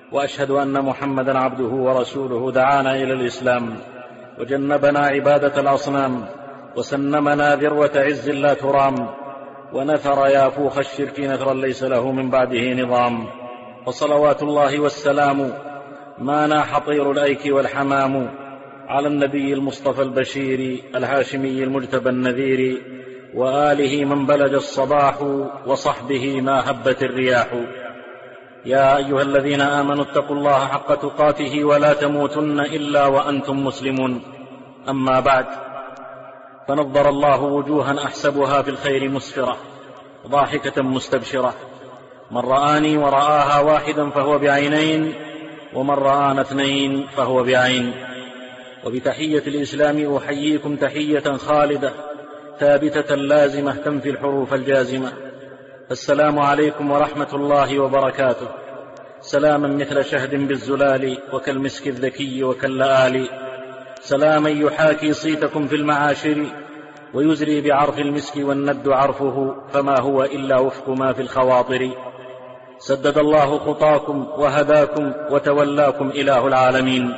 وأشهد أن محمدا عبده ورسوله دعانا إلى الإسلام وجنبنا عبادة الأصنام وسنمنا ذروة عز لا ترام ونثر يافوخ الشرك نثرا ليس له من بعده نظام. وصلوات الله والسلام ما ناح طير الأيك والحمام على النبي المصطفى البشير الهاشمي المجتبى النذير وآله من بلج الصباح وصحبه ما هبت الرياح. يا أيها الذين آمنوا اتقوا الله حق تقاته ولا تموتن إلا وأنتم مسلمون. أما بعد، فنظر الله وجوها أحسبها في الخير مسفرة ضاحكة مستبشرة. من رآني ورآها واحدا فهو بعينين، ومن رآنا اثنين فهو بعين. وبتحية الإسلام أحييكم تحية خالدة ثابتة لازمة تنفي الحروف الجازمة. السلام عليكم ورحمة الله وبركاته. سلاما مثل شهد بالزلال وكالمسك الذكي وكاللآل. سلاما يحاكي صيتكم في المعاشر ويزري بعرف المسك والند عرفه، فما هو إلا وفق ما في الخواطر. سدد الله خطاكم وهداكم وتولاكم إله العالمين.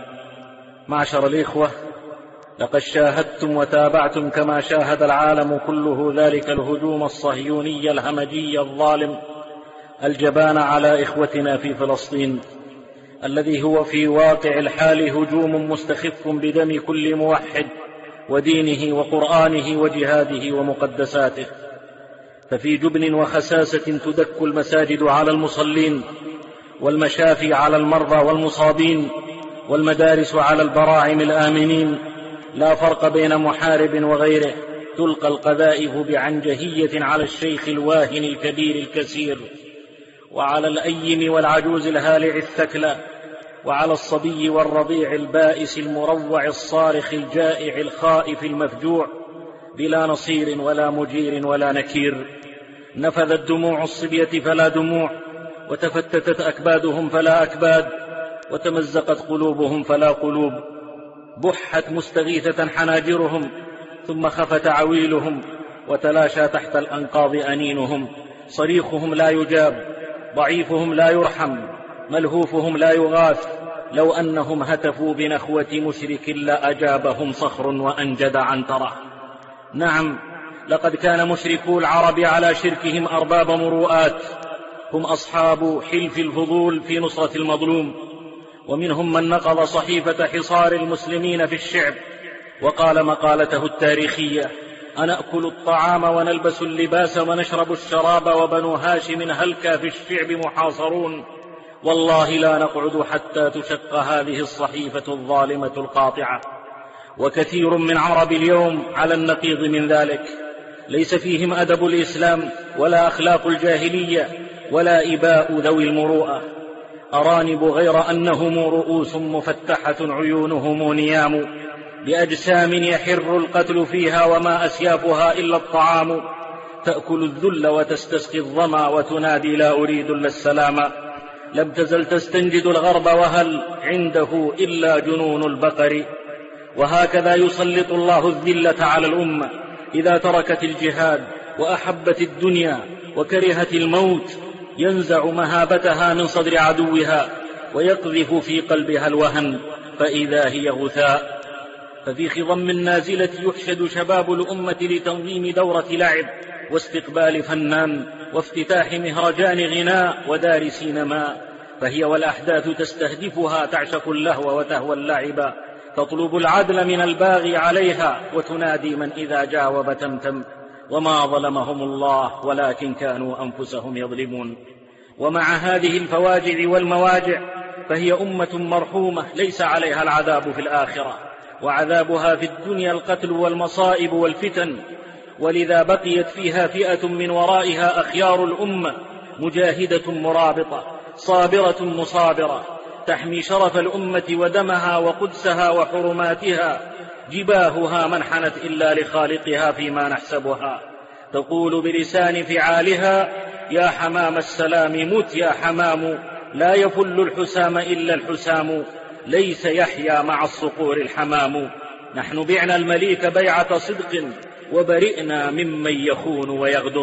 معشر الإخوة، لقد شاهدتم وتابعتم كما شاهد العالم كله ذلك الهجوم الصهيوني الهمجي الظالم الجبان على إخوتنا في فلسطين، الذي هو في واقع الحال هجوم مستخف بدم كل موحد ودينه وقرآنه وجهاده ومقدساته. ففي جبن وخساسة تدك المساجد على المصلين، والمشافي على المرضى والمصابين، والمدارس على البراعم الآمنين. لا فرق بين محارب وغيره. تلقى القذائف بعنجهية على الشيخ الواهن الكبير الكسير، وعلى الأيم والعجوز الهالع الثكلى، وعلى الصبي والرضيع البائس المروع الصارخ الجائع الخائف المفجوع، بلا نصير ولا مجير ولا نكير. نفذت دموع الصبية فلا دموع، وتفتتت أكبادهم فلا أكباد، وتمزقت قلوبهم فلا قلوب. بحت مستغيثة حناجرهم، ثم خفت عويلهم، وتلاشى تحت الأنقاض أنينهم. صريخهم لا يجاب، ضعيفهم لا يرحم، ملهوفهم لا يغاث. لو أنهم هتفوا بنخوة مشرك لأجابهم صخر وأنجد عنترة. نعم، لقد كان مشركو العرب على شركهم أرباب مروءات، هم أصحاب حلف الفضول في نصرة المظلوم. ومنهم من نقض صحيفة حصار المسلمين في الشعب وقال مقالته التاريخية: أنأكل الطعام ونلبس اللباس ونشرب الشراب، وبنو هاشم هلكا في الشعب محاصرون. والله لا نقعد حتى تشق هذه الصحيفة الظالمة القاطعة. وكثير من عرب اليوم على النقيض من ذلك، ليس فيهم أدب الإسلام ولا أخلاق الجاهلية ولا إباء ذوي المروءة. أرانب غير أنهم رؤوس مفتحة عيونهم نيام، بأجسام يحر القتل فيها وما أسيافها إلا الطعام. تأكل الذل وتستسقي الظما وتنادي: لا أريد إلا السلام. لم تزل تستنجد الغرب وهل عنده إلا جنون البقر. وهكذا يسلط الله الذلة على الأمة إذا تركت الجهاد وأحبت الدنيا وكرهت الموت. ينزع مهابتها من صدر عدوها ويقذف في قلبها الوهن، فإذا هي غثاء. ففي خضم النازلة يحشد شباب الأمة لتنظيم دورة لعب واستقبال فنان وافتتاح مهرجان غناء ودار سينما، فهي والأحداث تستهدفها تعشق اللهو وتهوى اللعب، تطلب العدل من الباغي عليها وتنادي من إذا جاوب تمتم. وما ظلمهم الله ولكن كانوا أنفسهم يظلمون. ومع هذه الفواجع والمواجع فهي أمة مرحومة ليس عليها العذاب في الآخرة، وعذابها في الدنيا القتل والمصائب والفتن. ولذا بقيت فيها فئة من ورائها أخيار الأمة، مجاهدة مرابطة صابرة مصابرة، تحمي شرف الأمة ودمها وقدسها وحرماتها. جباهها ما انحنت إلا لخالقها فيما نحسبها. تقول بلسان فعالها: يا حمام السلام مت يا حمام، لا يفل الحسام إلا الحسام، ليس يحيا مع الصقور الحمام. نحن بعنا المليك بيعة صدق وبرئنا ممن يخون ويغدر،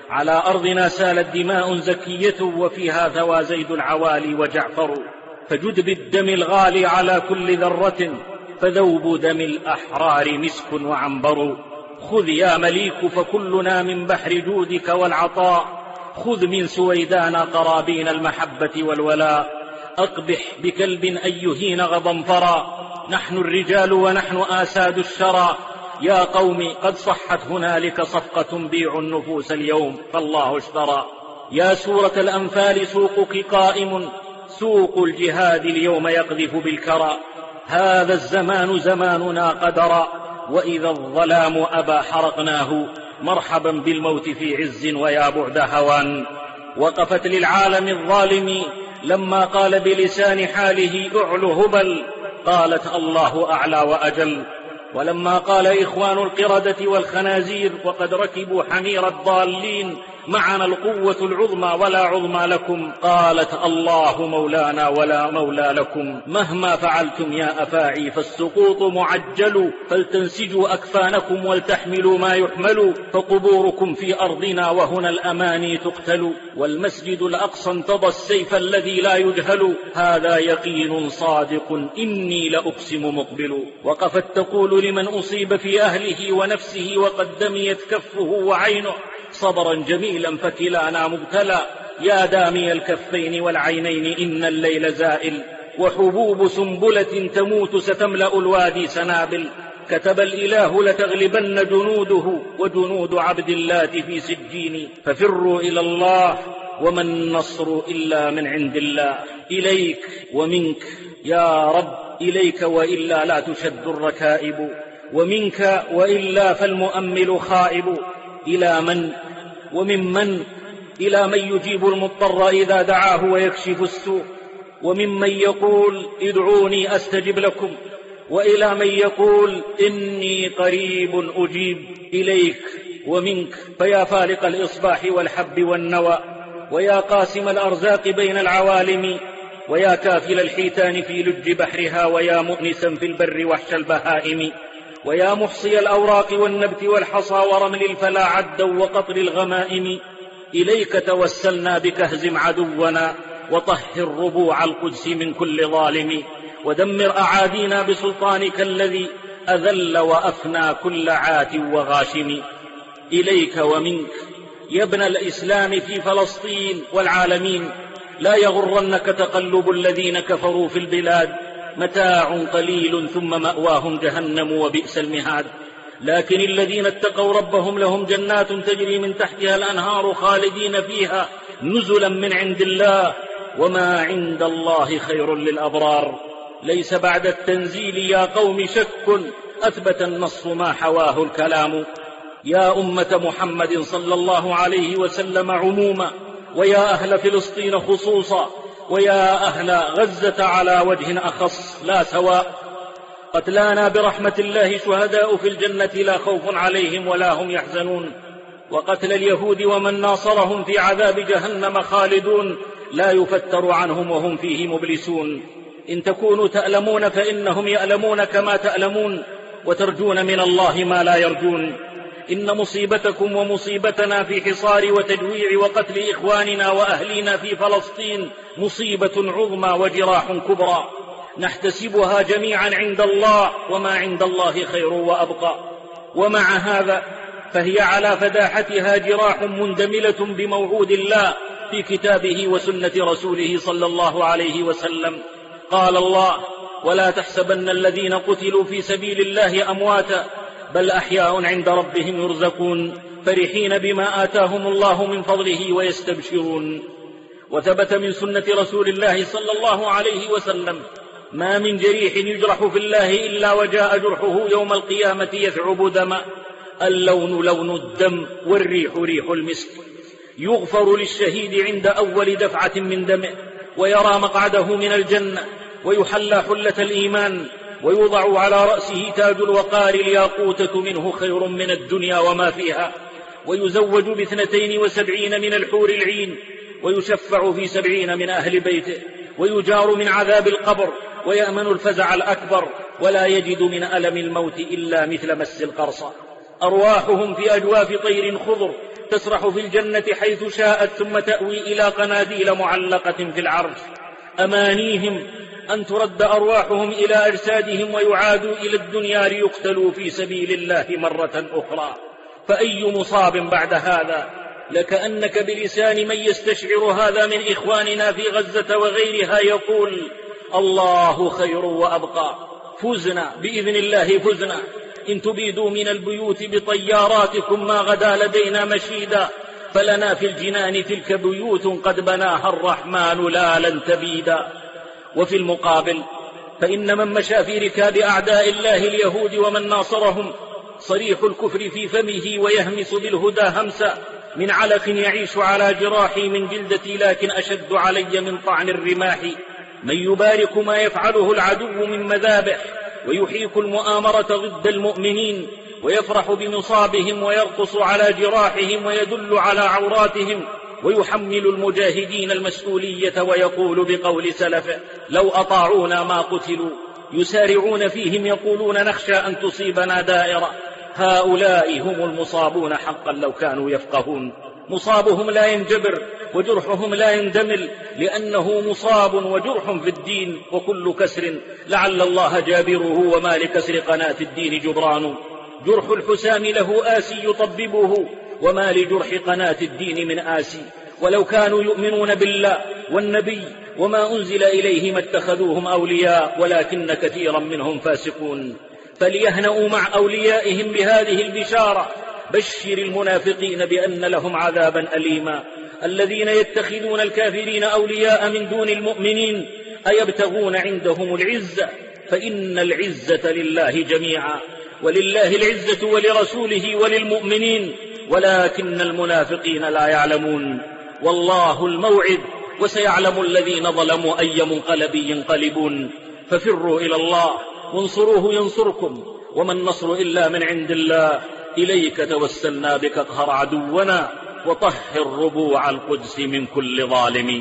على أرضنا سالت دماء زكية وفيها ثوى زيد العوالي وجعفر، فجد بالدم الغالي على كل ذرة، فذوب دم الأحرار مسك وعنبر. خذ يا مليك فكلنا من بحر جودك والعطاء، خذ من سويدان قرابين المحبة والولاء. أقبح بكلب أن يهين غضنفرا، نحن الرجال ونحن آساد الشرى. يا قوم قد صحت هنالك صفقة بيعوا النفوس اليوم فالله اشترى. يا سورة الأنفال سوقك قائم، سوق الجهاد اليوم يقذف بالكرى. هذا الزمان زماننا قدرا، وإذا الظلام أبى حرقناه. مرحبا بالموت في عز ويا بعد هوان. وقفت للعالم الظالم لما قال بلسان حاله اعلو هبل، قالت الله أعلى وأجل. ولما قال إخوان القردة والخنازير وقد ركبوا حمير الضالين معنا القوة العظمى ولا عظمى لكم، قالت الله مولانا ولا مولى لكم. مهما فعلتم يا أفاعي فالسقوط معجل، فلتنسجوا أكفانكم ولتحملوا ما يحمل، فقبوركم في أرضنا وهنا الأماني تقتل. والمسجد الأقصى انتضى السيف الذي لا يجهل، هذا يقين صادق إني لأقسم مقبل. وقفت تقول لمن أصيب في أهله ونفسه وقد دميت كفه وعينه، صبرا جميلا فكلانا مبتلى. يا دامي الكفين والعينين إن الليل زائل، وحبوب سنبلة تموت ستملأ الوادي سنابل. كتب الإله لتغلبن جنوده وجنود عبد الله في سجين، ففروا إلى الله وما النصر إلا من عند الله. إليك ومنك يا رب، إليك وإلا لا تشد الركائب، ومنك وإلا فالمؤمل خائب. إلى من وممن؟ إلى من يجيب المضطر إذا دعاه ويكشف السوء، وممن يقول ادعوني أستجب لكم، وإلى من يقول إني قريب أجيب. إليك ومنك، فيا فالق الإصباح والحب والنوى، ويا قاسم الأرزاق بين العوالم، ويا كافل الحيتان في لج بحرها، ويا مؤنسا في البر وحش البهائم، ويا محصي الأوراق والنبت والحصى ورمل الفلا عدا وقطر الغمائم. إليك توسلنا بك اهزم عدونا، وطهر ربوع القدس من كل ظالم، ودمر أعادينا بسلطانك الذي أذل وأفنى كل عات وغاشم. إليك ومنك يا ابن الإسلام في فلسطين والعالمين، لا يغرنك تقلب الذين كفروا في البلاد، متاع قليل ثم مأواهم جهنم وبئس المهاد. لكن الذين اتقوا ربهم لهم جنات تجري من تحتها الأنهار خالدين فيها نزلا من عند الله، وما عند الله خير للأبرار. ليس بعد التنزيل يا قوم شك، أثبت النص ما حواه الكلام. يا أمة محمد صلى الله عليه وسلم عموما، ويا أهل فلسطين خصوصا، ويا أهل غزة على وجه أخص لا سواء، قتلانا برحمة الله شهداء في الجنة لا خوف عليهم ولا هم يحزنون. وقتل اليهود ومن ناصرهم في عذاب جهنم خالدون، لا يفتر عنهم وهم فيه مبلسون. إن تكونوا تألمون فإنهم يألمون كما تألمون، وترجون من الله ما لا يرجون. إن مصيبتكم ومصيبتنا في حصار وتجويع وقتل إخواننا وأهلنا في فلسطين مصيبة عظمى وجراح كبرى، نحتسبها جميعا عند الله، وما عند الله خير وأبقى. ومع هذا فهي على فداحتها جراح مندملة بموعود الله في كتابه وسنة رسوله صلى الله عليه وسلم. قال الله: ولا تحسبن الذين قتلوا في سبيل الله أمواتا بل أحياء عند ربهم يرزقون، فرحين بما آتاهم الله من فضله ويستبشرون. وثبت من سنة رسول الله صلى الله عليه وسلم: ما من جريح يجرح في الله إلا وجاء جرحه يوم القيامة يثعب دما، اللون لون الدم والريح ريح المسك. يغفر للشهيد عند أول دفعة من دمه، ويرى مقعده من الجنة، ويحلى حلة الإيمان، ويوضع على رأسه تاج الوقار الياقوتة منه خير من الدنيا وما فيها، ويزوج ب72 من الحور العين، ويشفع في 70 من أهل بيته، ويجار من عذاب القبر، ويأمن الفزع الأكبر، ولا يجد من ألم الموت إلا مثل مس القرصة. أرواحهم في أجواف طير خضر تسرح في الجنة حيث شاءت ثم تأوي إلى قناديل معلقة في العرش. أمانيهم أن ترد أرواحهم إلى أجسادهم ويعادوا إلى الدنيا ليقتلوا في سبيل الله مرة أخرى. فأي مصاب بعد هذا؟ لكأنك بلسان من يستشعر هذا من إخواننا في غزة وغيرها يقول: الله خير وأبقى، فزنا بإذن الله، فزنا. إن تبيدوا من البيوت بطياراتكم ما غدا لدينا مشيدا، فلنا في الجنان تلك بيوت قد بناها الرحمن لا لن تبيدا. وفي المقابل فإن من مشى في ركاب أعداء الله اليهود ومن ناصرهم صريح الكفر في فمه ويهمس بالهدى همسا، من علق يعيش على جراحي من جلدتي لكن أشد علي من طعن الرماح. من يبارك ما يفعله العدو من مذابح ويحيك المؤامرة ضد المؤمنين ويفرح بمصابهم ويرقص على جراحهم ويدل على عوراتهم ويحمل المجاهدين المسؤولية ويقول بقول سلفه: لو أطاعونا ما قتلوا. يسارعون فيهم يقولون: نخشى أن تصيبنا دائرة. هؤلاء هم المصابون حقا لو كانوا يفقهون. مصابهم لا ينجبر وجرحهم لا يندمل، لأنه مصاب وجرح في الدين، وكل كسر لعل الله جابره وما لكسر قناة الدين جبران. جرح الحسام له آسي يطببه وما لجرح قناة الدين من آسي. ولو كانوا يؤمنون بالله والنبي وما أنزل إليه ما اتخذوهم أولياء ولكن كثيرا منهم فاسقون. فليهنأوا مع أوليائهم بهذه البشارة: بشر المنافقين بأن لهم عذابا أليما. الذين يتخذون الكافرين أولياء من دون المؤمنين أيبتغون عندهم العزة؟ فإن العزة لله جميعا، ولله العزة ولرسوله وللمؤمنين ولكن المنافقين لا يعلمون. والله الموعد وسيعلم الذين ظلموا أي منقلب ينقلبون. ففروا إلى الله وانصروه ينصركم، وما النصر إلا من عند الله. إليك توسلنا بك اقهر عدونا وطهر ربوع القدس من كل ظالم.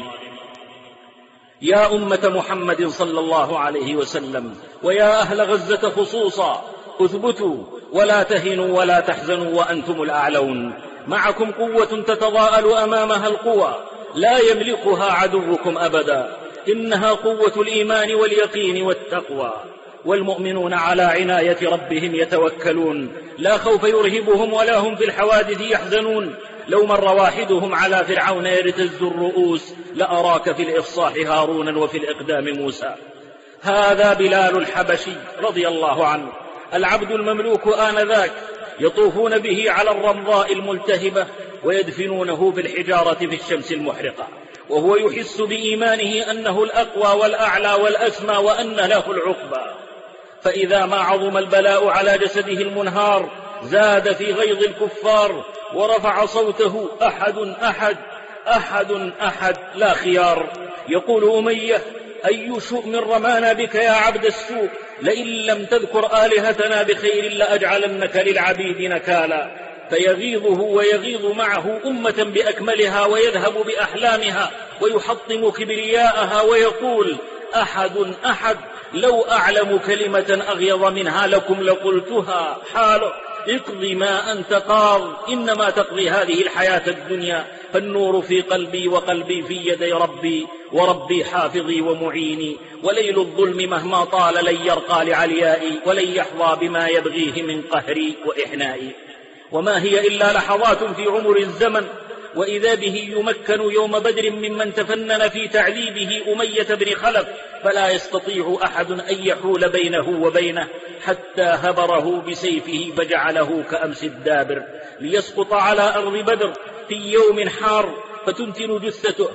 يا أمة محمد صلى الله عليه وسلم، ويا أهل غزة خصوصا، اثبتوا ولا تهنوا ولا تحزنوا وأنتم الأعلون. معكم قوة تتضاءل أمامها القوى، لا يملكها عدوكم أبدا. إنها قوة الإيمان واليقين والتقوى. والمؤمنون على عناية ربهم يتوكلون، لا خوف يرهبهم ولا هم في الحوادث يحزنون. لو مر واحدهم على فرعون يرتز الرؤوس لأراك في الإفصاح هارونا وفي الإقدام موسى. هذا بلال الحبشي رضي الله عنه، العبد المملوك آنذاك، يطوفون به على الرمضاء الملتهبة ويدفنونه بالحجارة في الشمس المحرقة، وهو يحس بإيمانه أنه الأقوى والأعلى والأسمى وأن له العقبى. فإذا ما عظم البلاء على جسده المنهار زاد في غيظ الكفار ورفع صوته: أحد أحد أحد أحد لا خيار. يقول أمية: أي شؤم رمانا بك يا عبد السوء، لئن لم تذكر آلهتنا بخير لأجعلنك للعبيد نكالا. فيغيظه ويغيظ معه أمة بأكملها ويذهب بأحلامها ويحطم كبرياءها ويقول: أحد أحد، لو أعلم كلمة أغيظ منها لكم لقلتها. حاله: اقضي ما أنت قاض، إنما تقضي هذه الحياة الدنيا، فالنور في قلبي وقلبي في يدي ربي، وربي حافظي ومعيني. وليل الظلم مهما طال لن يرقى لعليائي، ولن يحظى بما يبغيه من قهري وإحنائي. وما هي إلا لحظات في عمر الزمن، وإذا به يمكن يوم بدر ممن تفنن في تعذيبه أمية بن خلف، فلا يستطيع أحد أن يحول بينه وبينه، حتى هبره بسيفه فجعله كأمس الدابر، ليسقط على أرض بدر في يوم حار فتنتن جثته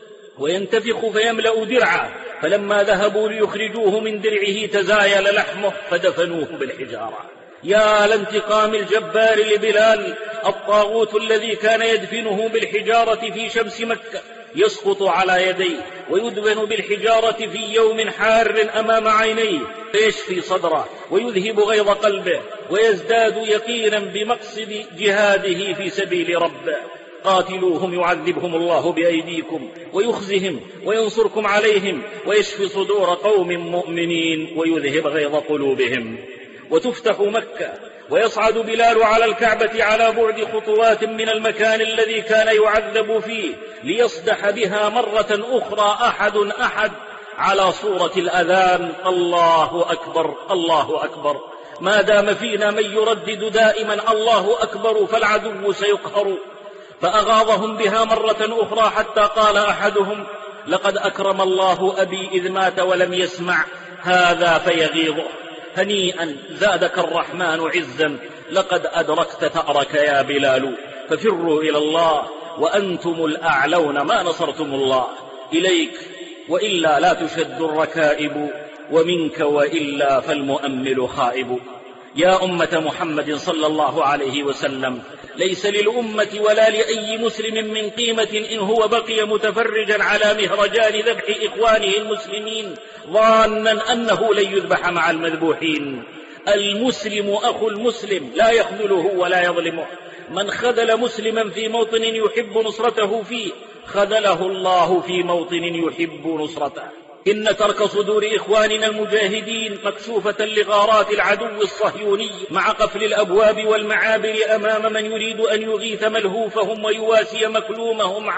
وينتفخ فيملأ درعه. فلما ذهبوا ليخرجوه من درعه تزايل لحمه فدفنوه بالحجارة. يا لانتقام الجبار لبلال، الطاغوت الذي كان يدفنه بالحجارة في شمس مكة يسقط على يديه ويدفن بالحجارة في يوم حار أمام عينيه، فيشفي صدره ويذهب غيظ قلبه ويزداد يقينا بمقصد جهاده في سبيل ربه. قاتلوهم يعذبهم الله بأيديكم ويخزهم وينصركم عليهم ويشفي صدور قوم مؤمنين ويذهب غيظ قلوبهم. وتفتح مكة، ويصعد بلال على الكعبة على بعد خطوات من المكان الذي كان يعذب فيه ليصدح بها مرة أخرى أحد على صورة الأذان: الله أكبر الله أكبر. ما دام فينا من يردد دائما الله أكبر فالعدو سيقهر. فأغاظهم بها مرة أخرى حتى قال أحدهم: لقد أكرم الله أبي إذ مات ولم يسمع هذا فيغيظه. هنيئا زادك الرحمن عزا، لقد أدركت ثأرك يا بلال. ففروا إلى الله وأنتم الأعلون ما نصرتم الله. إليك وإلا لا تشد الركائب، ومنك وإلا فالمؤمل خائب. يا أمة محمد صلى الله عليه وسلم، ليس للأمة ولا لأي مسلم من قيمة إن هو بقي متفرجا على مهرجان ذبح إخوانه المسلمين ظانا أنه لن يذبح مع المذبوحين. المسلم أخو المسلم لا يخذله ولا يظلمه. من خذل مسلما في موطن يحب نصرته فيه خذله الله في موطن يحب نصرته. إن ترك صدور إخواننا المجاهدين مكشوفة لغارات العدو الصهيوني مع قفل الأبواب والمعابر أمام من يريد أن يغيث ملهوفهم ويواسي مكلومهم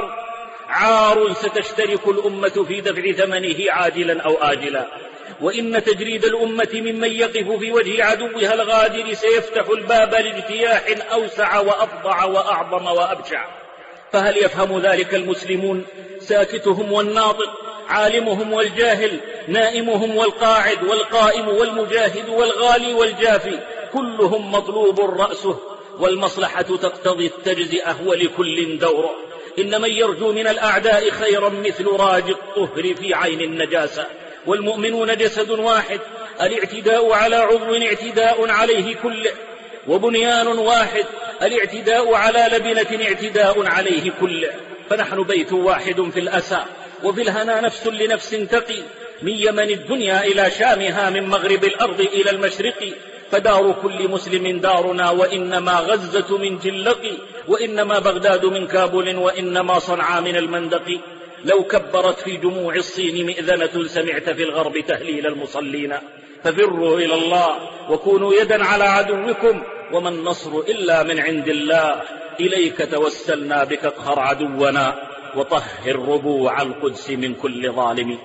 عار ستشترك الأمة في دفع ثمنه عاجلا أو آجلا. وإن تجريد الأمة ممن يقف في وجه عدوها الغادر سيفتح الباب لاجتياح أوسع وأفظع وأعظم وأبشع. فهل يفهم ذلك المسلمون؟ ساكتهم والناطق، عالمهم والجاهل، نائمهم والقاعد، والقائم والمجاهد والغالي والجافي، كلهم مطلوب رأسه، والمصلحة تقتضي التجزئة ولكل دوره. إن من يرجو من الأعداء خيرا مثل راج الطهر في عين النجاسة. والمؤمنون جسد واحد، الاعتداء على عضو اعتداء عليه كله، وبنيان واحد، الاعتداء على لبنة اعتداء عليه كله. فنحن بيت واحد في الأسى، وفي الهنا نفس لنفس تقي، من يمن الدنيا إلى شامها، من مغرب الأرض إلى المشرق. فدار كل مسلم دارنا، وإنما غزة من جلق، وإنما بغداد من كابل، وإنما صنعاء من المندق. لو كبرت في جموع الصين مئذنة سمعت في الغرب تهليل المصلين. ففروا إلى الله وكونوا يدا على عدوكم، وما النصر إلا من عند الله. إليك توسلنا بك اقهر عدونا، وطهر ربوع القدس من كل ظالم.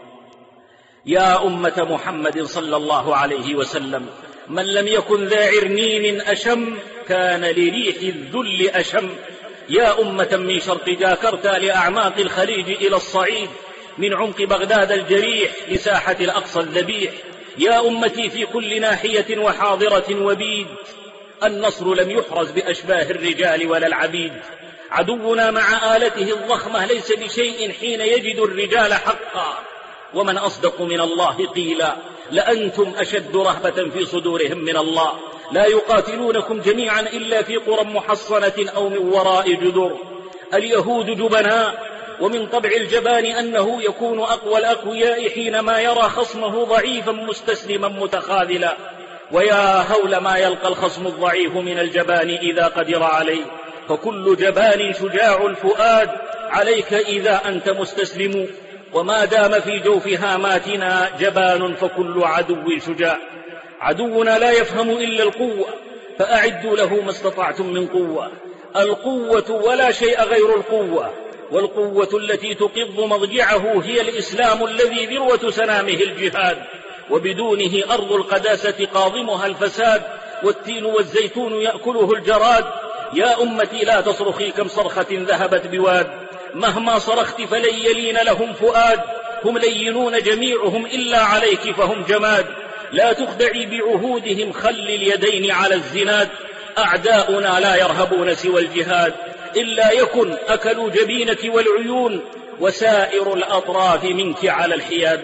يا أمة محمد صلى الله عليه وسلم، من لم يكن ذا عرنين أشم كان لريح الذل أشم. يا أمة من شرق جاكرتا لأعماق الخليج إلى الصعيد، من عمق بغداد الجريح لساحة الأقصى الذبيح. يا أمتي في كل ناحية وحاضرة وبيد، النصر لم يحرز بأشباه الرجال ولا العبيد. عدونا مع آلته الضخمة ليس بشيء حين يجد الرجال حقا. ومن أصدق من الله قيلا، لأنتم أشد رهبة في صدورهم من الله. لا يقاتلونكم جميعا إلا في قرى محصنة أو من وراء جدر. اليهود جبناء، ومن طبع الجبان أنه يكون أقوى الأقوياء حينما يرى خصمه ضعيفا مستسلما متخاذلا. ويا هول ما يلقى الخصم الضعيف من الجبان إذا قدر عليه. فكل جبان شجاع الفؤاد عليك إذا أنت مستسلم. وما دام في جوف هاماتنا جبان فكل عدو شجاع. عدونا لا يفهم إلا القوة، فأعدوا له ما استطعتم من قوة. القوة ولا شيء غير القوة، والقوة التي تقض مضجعه هي الإسلام الذي ذروة سنامه الجهاد، وبدونه أرض القداسة قاضمها الفساد، والتين والزيتون يأكله الجراد. يا أمتي لا تصرخي كم صرخة ذهبت بواد، مهما صرخت فلن يلين لهم فؤاد. هم لينون جميعهم إلا عليك فهم جماد. لا تخدعي بعهودهم، خل اليدين على الزناد. أعداؤنا لا يرهبون سوى الجهاد، إلا يكن أكلوا جبينك والعيون، وسائر الأطراف منك على الحياد.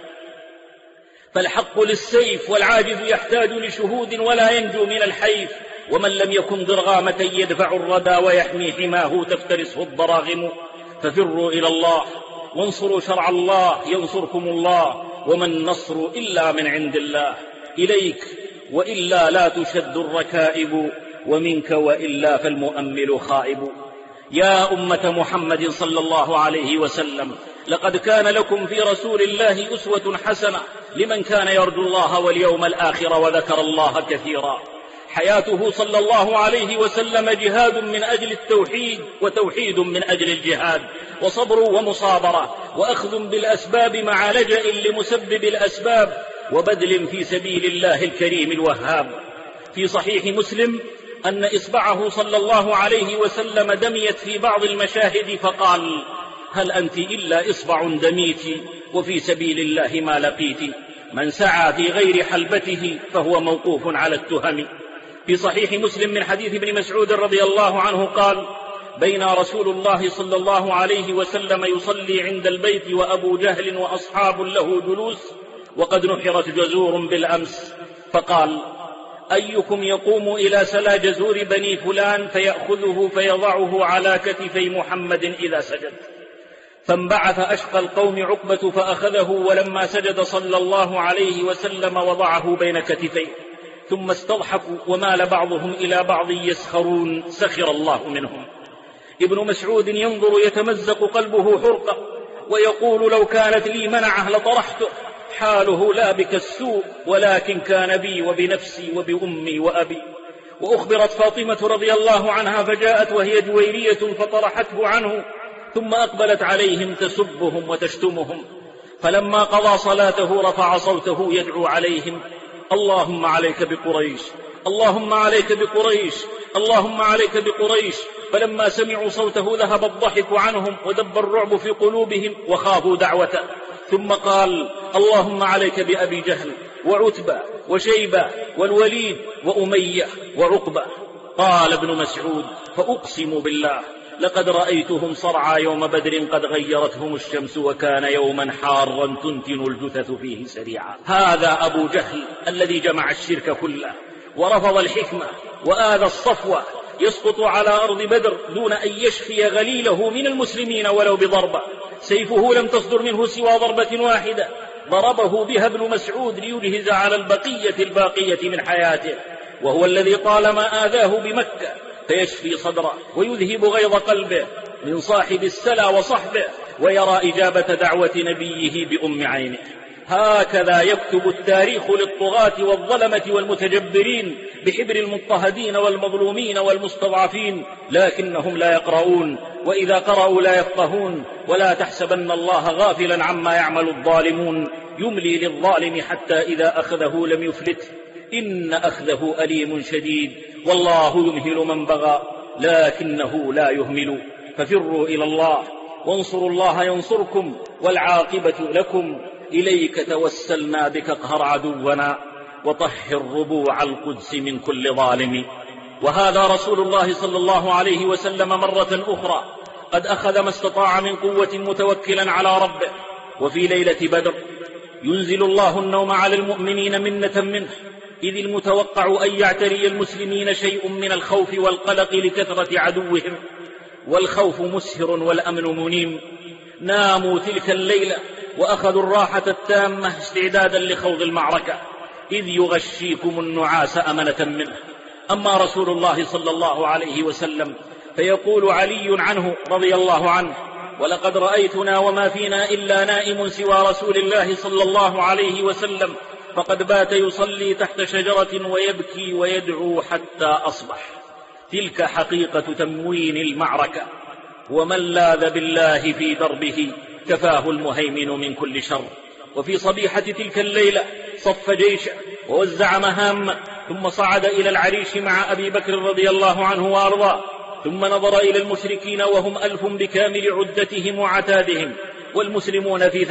فالحق للسيف، والعاجز يحتاج لشهود ولا ينجو من الحيف. ومن لم يكن ضرغامة يدفع الردى ويحمي حماه تفترسه الضراغم. ففروا إلى الله وانصروا شرع الله ينصركم الله، وما النصر إلا من عند الله. إليك وإلا لا تشد الركائب، ومنك وإلا فالمؤمل خائب. يا أمة محمد صلى الله عليه وسلم، لقد كان لكم في رسول الله أسوة حسنة لمن كان يرجو الله واليوم الآخر وذكر الله كثيرا. حياته صلى الله عليه وسلم جهاد من أجل التوحيد وتوحيد من أجل الجهاد، وصبر ومصابرة وأخذ بالأسباب مع لجأ لمسبب الأسباب وبذل في سبيل الله الكريم الوهاب. في صحيح مسلم أن إصبعه صلى الله عليه وسلم دميت في بعض المشاهد فقال: هل أنت إلا إصبع دميت وفي سبيل الله ما لقيت؟ من سعى في غير حلبته فهو موقوف على التهم. في صحيح مسلم من حديث ابن مسعود رضي الله عنه قال: بين رسول الله صلى الله عليه وسلم يصلي عند البيت وأبو جهل وأصحاب له جلوس وقد نحرت جزور بالأمس، فقال: أيكم يقوم إلى سلا جزور بني فلان فيأخذه فيضعه على كتفي محمد إذا سجد؟ فانبعث أشقى القوم عقبة فأخذه، ولما سجد صلى الله عليه وسلم وضعه بين كتفيه، ثم استضحكوا ومال بعضهم إلى بعض يسخرون، سخر الله منهم. ابن مسعود ينظر يتمزق قلبه حرقة ويقول: لو كانت لي منعه لطرحته. حاله لا بك السوء، ولكن كان بي وبنفسي وبأمي وأبي. وأخبرت فاطمة رضي الله عنها فجاءت وهي جويرية فطرحته عنه، ثم أقبلت عليهم تسبهم وتشتمهم. فلما قضى صلاته رفع صوته يدعو عليهم: اللهم عليك بقريش، اللهم عليك بقريش، اللهم عليك بقريش. فلما سمعوا صوته ذهب الضحك عنهم ودب الرعب في قلوبهم وخافوا دعوته، ثم قال: اللهم عليك بأبي جهل وعتبة وشيبة والوليد وأمية وعقبة. قال ابن مسعود: فأقسم بالله لقد رأيتهم صرعى يوم بدر قد غيرتهم الشمس، وكان يوما حارا تنتن الجثث فيه سريعا. هذا أبو جهل الذي جمع الشرك كله ورفض الحكمة وآذى الصفوة، يسقط على أرض بدر دون أن يشفي غليله من المسلمين ولو بضربة. سيفه لم تصدر منه سوى ضربة واحدة ضربه بها ابن مسعود ليجهز على البقية الباقية من حياته، وهو الذي طالما آذاه بمكة فيشفي صدره ويذهب غيظ قلبه من صاحب السلا وصحبه، ويرى إجابة دعوة نبيه بأم عينه. هكذا يكتب التاريخ للطغاة والظلمة والمتجبرين بحبر المضطهدين والمظلومين والمستضعفين، لكنهم لا يقرؤون، وإذا قرأوا لا يفقهون. ولا تحسبن الله غافلا عما يعمل الظالمون، يملي للظالم حتى إذا أخذه لم يفلته، إن أخذه أليم شديد، والله يمهل من بغى لكنه لا يهمل. ففروا إلى الله وانصروا الله ينصركم والعاقبة لكم. إليك توسلنا بك اقهر عدونا وطهر ربوع القدس من كل ظالم. وهذا رسول الله صلى الله عليه وسلم مرة أخرى قد أخذ ما استطاع من قوة متوكلا على ربه. وفي ليلة بدر ينزل الله النوم على المؤمنين منة منه، إذ المتوقع أن يعتري المسلمين شيء من الخوف والقلق لكثرة عدوهم، والخوف مسهر والأمن منيم. ناموا تلك الليلة وأخذوا الراحة التامة استعدادا لخوض المعركة، إذ يغشيكم النعاس أمنة منه. أما رسول الله صلى الله عليه وسلم فيقول علي عنه رضي الله عنه: ولقد رأيتنا وما فينا إلا نائم سوى رسول الله صلى الله عليه وسلم، فقد بات يصلي تحت شجرة ويبكي ويدعو حتى أصبح. تلك حقيقة تموين المعركة، ومن لاذ بالله في دربه كفاه المهيمن من كل شر. وفي صبيحة تلك الليلة صف جيشه ووزع مهامه، ثم صعد إلى العريش مع أبي بكر رضي الله عنه وأرضاه، ثم نظر إلى المشركين وهم 1000 بكامل عدتهم وعتادهم، والمسلمون في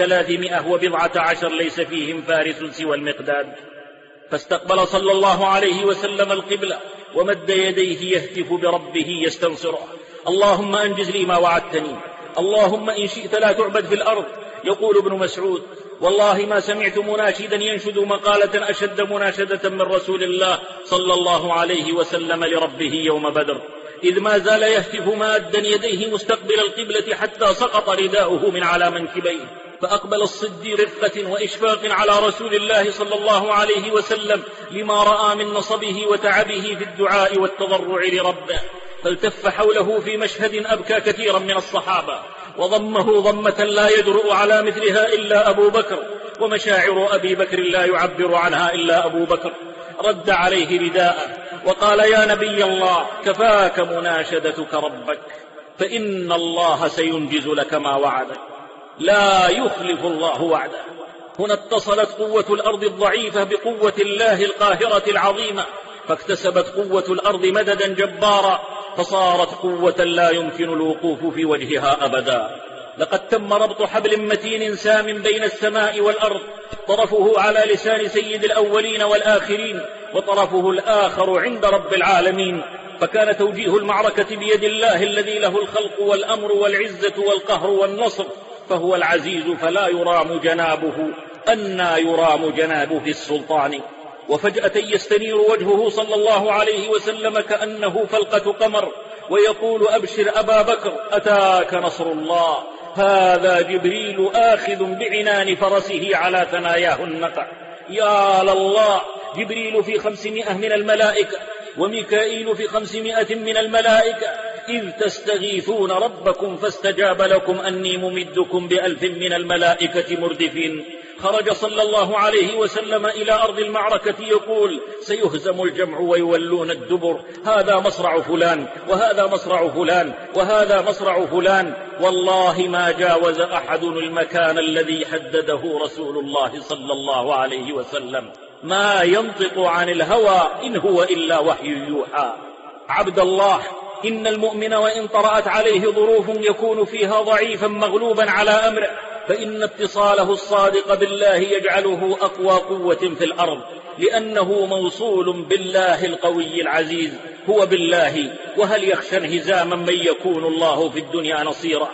314 ليس فيهم فارس سوى المقداد. فاستقبل صلى الله عليه وسلم القبلة ومد يديه يهتف بربه يستنصره: اللهم أنجز لي ما وعدتني، اللهم إن شئت لا تعبد في الأرض. يقول ابن مسعود: والله ما سمعت مناشدا ينشد مقالة أشد مناشدة من رسول الله صلى الله عليه وسلم لربه يوم بدر، إذ ما زال يهتف مادا يديه مستقبل القبلة حتى سقط رداؤه من على منكبيه. فأقبل الصدي رفقة وإشفاق على رسول الله صلى الله عليه وسلم لما رأى من نصبه وتعبه في الدعاء والتضرع لربه، فالتف حوله في مشهد أبكى كثيرا من الصحابة، وضمه ضمة لا يجرؤ على مثلها إلا أبو بكر، ومشاعر أبي بكر لا يعبر عنها إلا أبو بكر. رد عليه رداءه وقال: يا نبي الله، كفاك مناشدتك ربك، فإن الله سينجز لك ما وعدك، لا يخلف الله وعده. هنا اتصلت قوة الأرض الضعيفة بقوة الله القاهرة العظيمة، فاكتسبت قوة الأرض مددا جبارا، فصارت قوة لا يمكن الوقوف في وجهها أبدا. لقد تم ربط حبل متين سام بين السماء والأرض، طرفه على لسان سيد الأولين والآخرين، وطرفه الآخر عند رب العالمين، فكان توجيه المعركة بيد الله الذي له الخلق والأمر والعزة والقهر والنصر، فهو العزيز فلا يرام جنابه، أنى يرام جنابه في السلطان. وفجأة يستنير وجهه صلى الله عليه وسلم كأنه فلقة قمر، ويقول: أبشر أبا بكر، أتاك نصر الله، هذا جبريل آخذ بعنان فرسه على ثناياه النقع. يا لله، جبريل في 500 من الملائكة، وميكائيل في 500 من الملائكة، إذ تستغيثون ربكم فاستجاب لكم أني ممدكم ب1000 من الملائكة مردفين. خرج صلى الله عليه وسلم إلى أرض المعركة يقول: سيهزم الجمع ويولون الدبر، هذا مصرع فلان، وهذا مصرع فلان، وهذا مصرع فلان. والله ما جاوز أحد المكان الذي حدده رسول الله صلى الله عليه وسلم، ما ينطق عن الهوى إن هو إلا وحي يوحى. عبد الله، إن المؤمن وإن طرأت عليه ظروف يكون فيها ضعيفا مغلوبا على أمره، فإن اتصاله الصادق بالله يجعله أقوى قوة في الأرض، لأنه موصول بالله القوي العزيز، هو بالله. وهل يخشى انهزاما من يكون الله في الدنيا نصيرا؟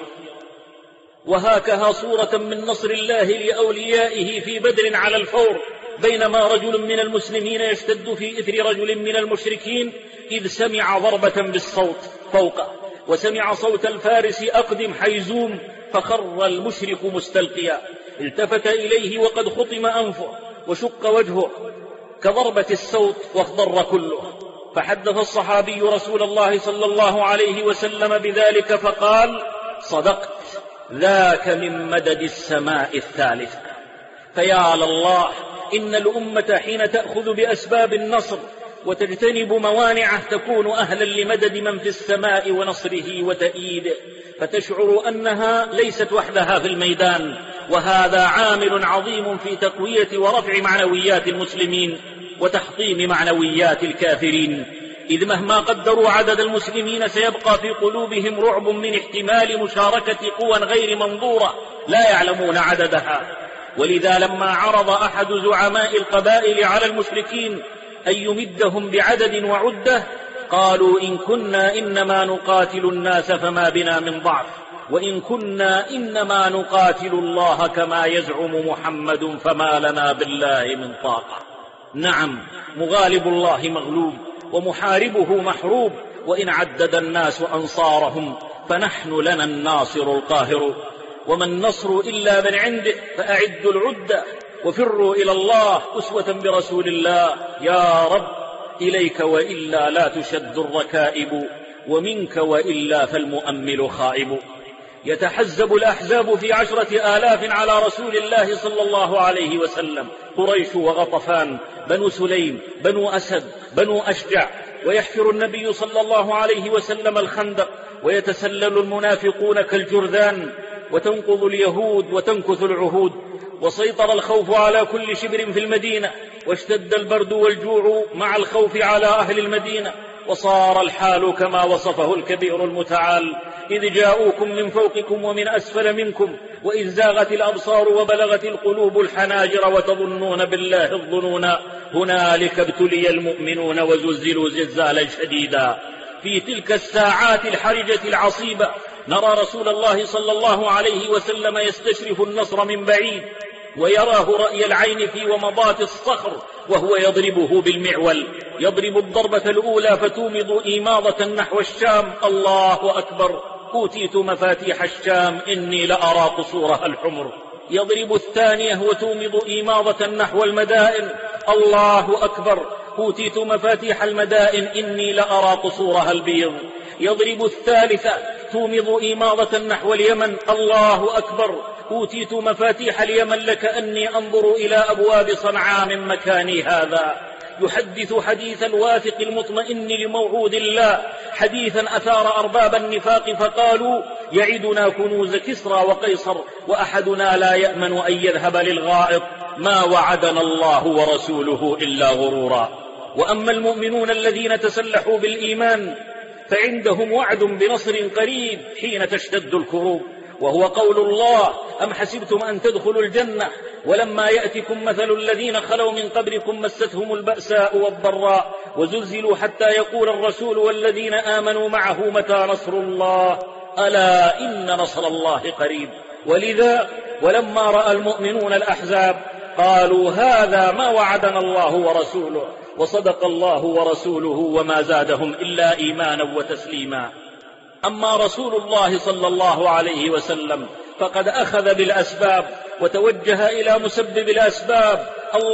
وهكذا صورة من نصر الله لأوليائه في بدر على الفور، بينما رجل من المسلمين يشتد في إثر رجل من المشركين، إذ سمع ضربة بالصوت فوقه، وسمع صوت الفارس أقدم حيزوم، فخر المشرك مستلقيا. التفت إليه وقد خطم أنفه وشق وجهه كضربة الصوت واخضر كله، فحدث الصحابي رسول الله صلى الله عليه وسلم بذلك فقال: صدقت، ذاك من مدد السماء الثالثة. فيا لله، إن الأمة حين تأخذ بأسباب النصر وتجتنب موانعه تكون أهلا لمدد من في السماء ونصره وتأييده، فتشعر أنها ليست وحدها في الميدان. وهذا عامل عظيم في تقوية ورفع معنويات المسلمين وتحطيم معنويات الكافرين، إذ مهما قدروا عدد المسلمين سيبقى في قلوبهم رعب من احتمال مشاركة قوى غير منظورة لا يعلمون عددها. ولذا لما عرض أحد زعماء القبائل على المشركين أن يمدهم بعدد وعدة، قالوا: إن كنا إنما نقاتل الناس فما بنا من ضعف، وإن كنا إنما نقاتل الله كما يزعم محمد فما لنا بالله من طاقة. نعم، مغالب الله مغلوب، ومحاربه محروب، وإن عدد الناس أنصارهم فنحن لنا الناصر القاهر، وما النصر إلا من عنده، فأعدوا العدة وفروا إلى الله أسوة برسول الله. يا رب، إليك وإلا لا تشد الركائب، ومنك وإلا فالمؤمل خائب. يتحزب الأحزاب في 10,000 على رسول الله صلى الله عليه وسلم، قريش وغطفان، بنو سليم، بنو أسد، بنو أشجع، ويحفر النبي صلى الله عليه وسلم الخندق، ويتسلل المنافقون كالجرذان، وتنقض اليهود وتنكث العهود، وسيطر الخوف على كل شبر في المدينة، واشتد البرد والجوع مع الخوف على أهل المدينة، وصار الحال كما وصفه الكبير المتعال: إذ جاءوكم من فوقكم ومن أسفل منكم، وإذ زاغت الأبصار وبلغت القلوب الحناجر وتظنون بالله الظنون، هنالك ابتلي المؤمنون وزلزلوا زلزالا شديدا. في تلك الساعات الحرجة العصيبة نرى رسول الله صلى الله عليه وسلم يستشرف النصر من بعيد، ويراه رأي العين في ومضات الصخر، وهو يضربه بالمعول، يضرب الضربة الأولى فتومض إيماضة نحو الشام، الله أكبر، أوتيت مفاتيح الشام إني لأرى قصورها الحمر. يضرب الثانية وتومض إيماضة نحو المدائن، الله أكبر، أوتيت مفاتيح المدائن إني لأرى قصورها البيض. يضرب الثالثة تومض إيماضة نحو اليمن. الله أكبر. أوتيت مفاتيح اليمن لكأني أنظر إلى أبواب صنعاء من مكاني هذا. يحدث حديث الواثق المطمئن لموعود الله، حديثا أثار أرباب النفاق فقالوا يعدنا كنوز كسرى وقيصر وأحدنا لا يأمن أن يذهب للغائط. ما وعدنا الله ورسوله إلا غرورا. وأما المؤمنون الذين تسلحوا بالإيمان فعندهم وعد بنصر قريب حين تشتد الكروب، وهو قول الله: أم حسبتم أن تدخلوا الجنة ولما يأتكم مثل الذين خلوا من قبلكم مستهم البأساء والضراء وزلزلوا حتى يقول الرسول والذين آمنوا معه متى نصر الله ألا إن نصر الله قريب. ولذا ولما رأى المؤمنون الأحزاب قالوا هذا ما وعدنا الله ورسوله وصدق الله ورسوله وما زادهم إلا إيمانا وتسليما. أما رسول الله صلى الله عليه وسلم فقد أخذ بالأسباب وتوجه إلى مسبب الأسباب.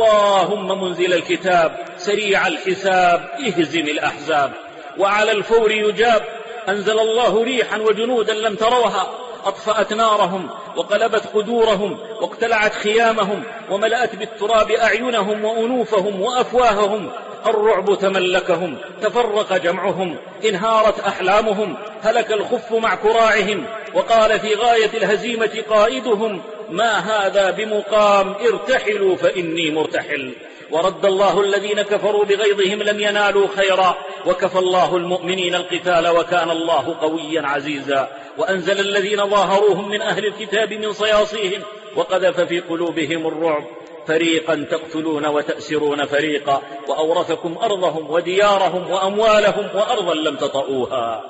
اللهم منزل الكتاب سريع الحساب اهزم الأحزاب. وعلى الفور يجاب. أنزل الله ريحا وجنودا لم تروها أطفأت نارهم وقلبت قدورهم واقتلعت خيامهم وملأت بالتراب أعينهم وأنوفهم وأفواههم. الرعب تملكهم، تفرق جمعهم، انهارت أحلامهم، هلك الخف مع كراعهم. وقال في غاية الهزيمة قائدهم: ما هذا بمقام، ارتحلوا فإني مرتحل. ورد الله الذين كفروا بغيظهم لم ينالوا خيرا، وكفى الله المؤمنين القتال وكان الله قويا عزيزا. وأنزل الذين ظاهروهم من أهل الكتاب من صياصيهم وقذف في قلوبهم الرعب، فريقا تقتلون وتأسرون فريقا، وأورثكم أرضهم وديارهم وأموالهم وأرضا لم تطئوها.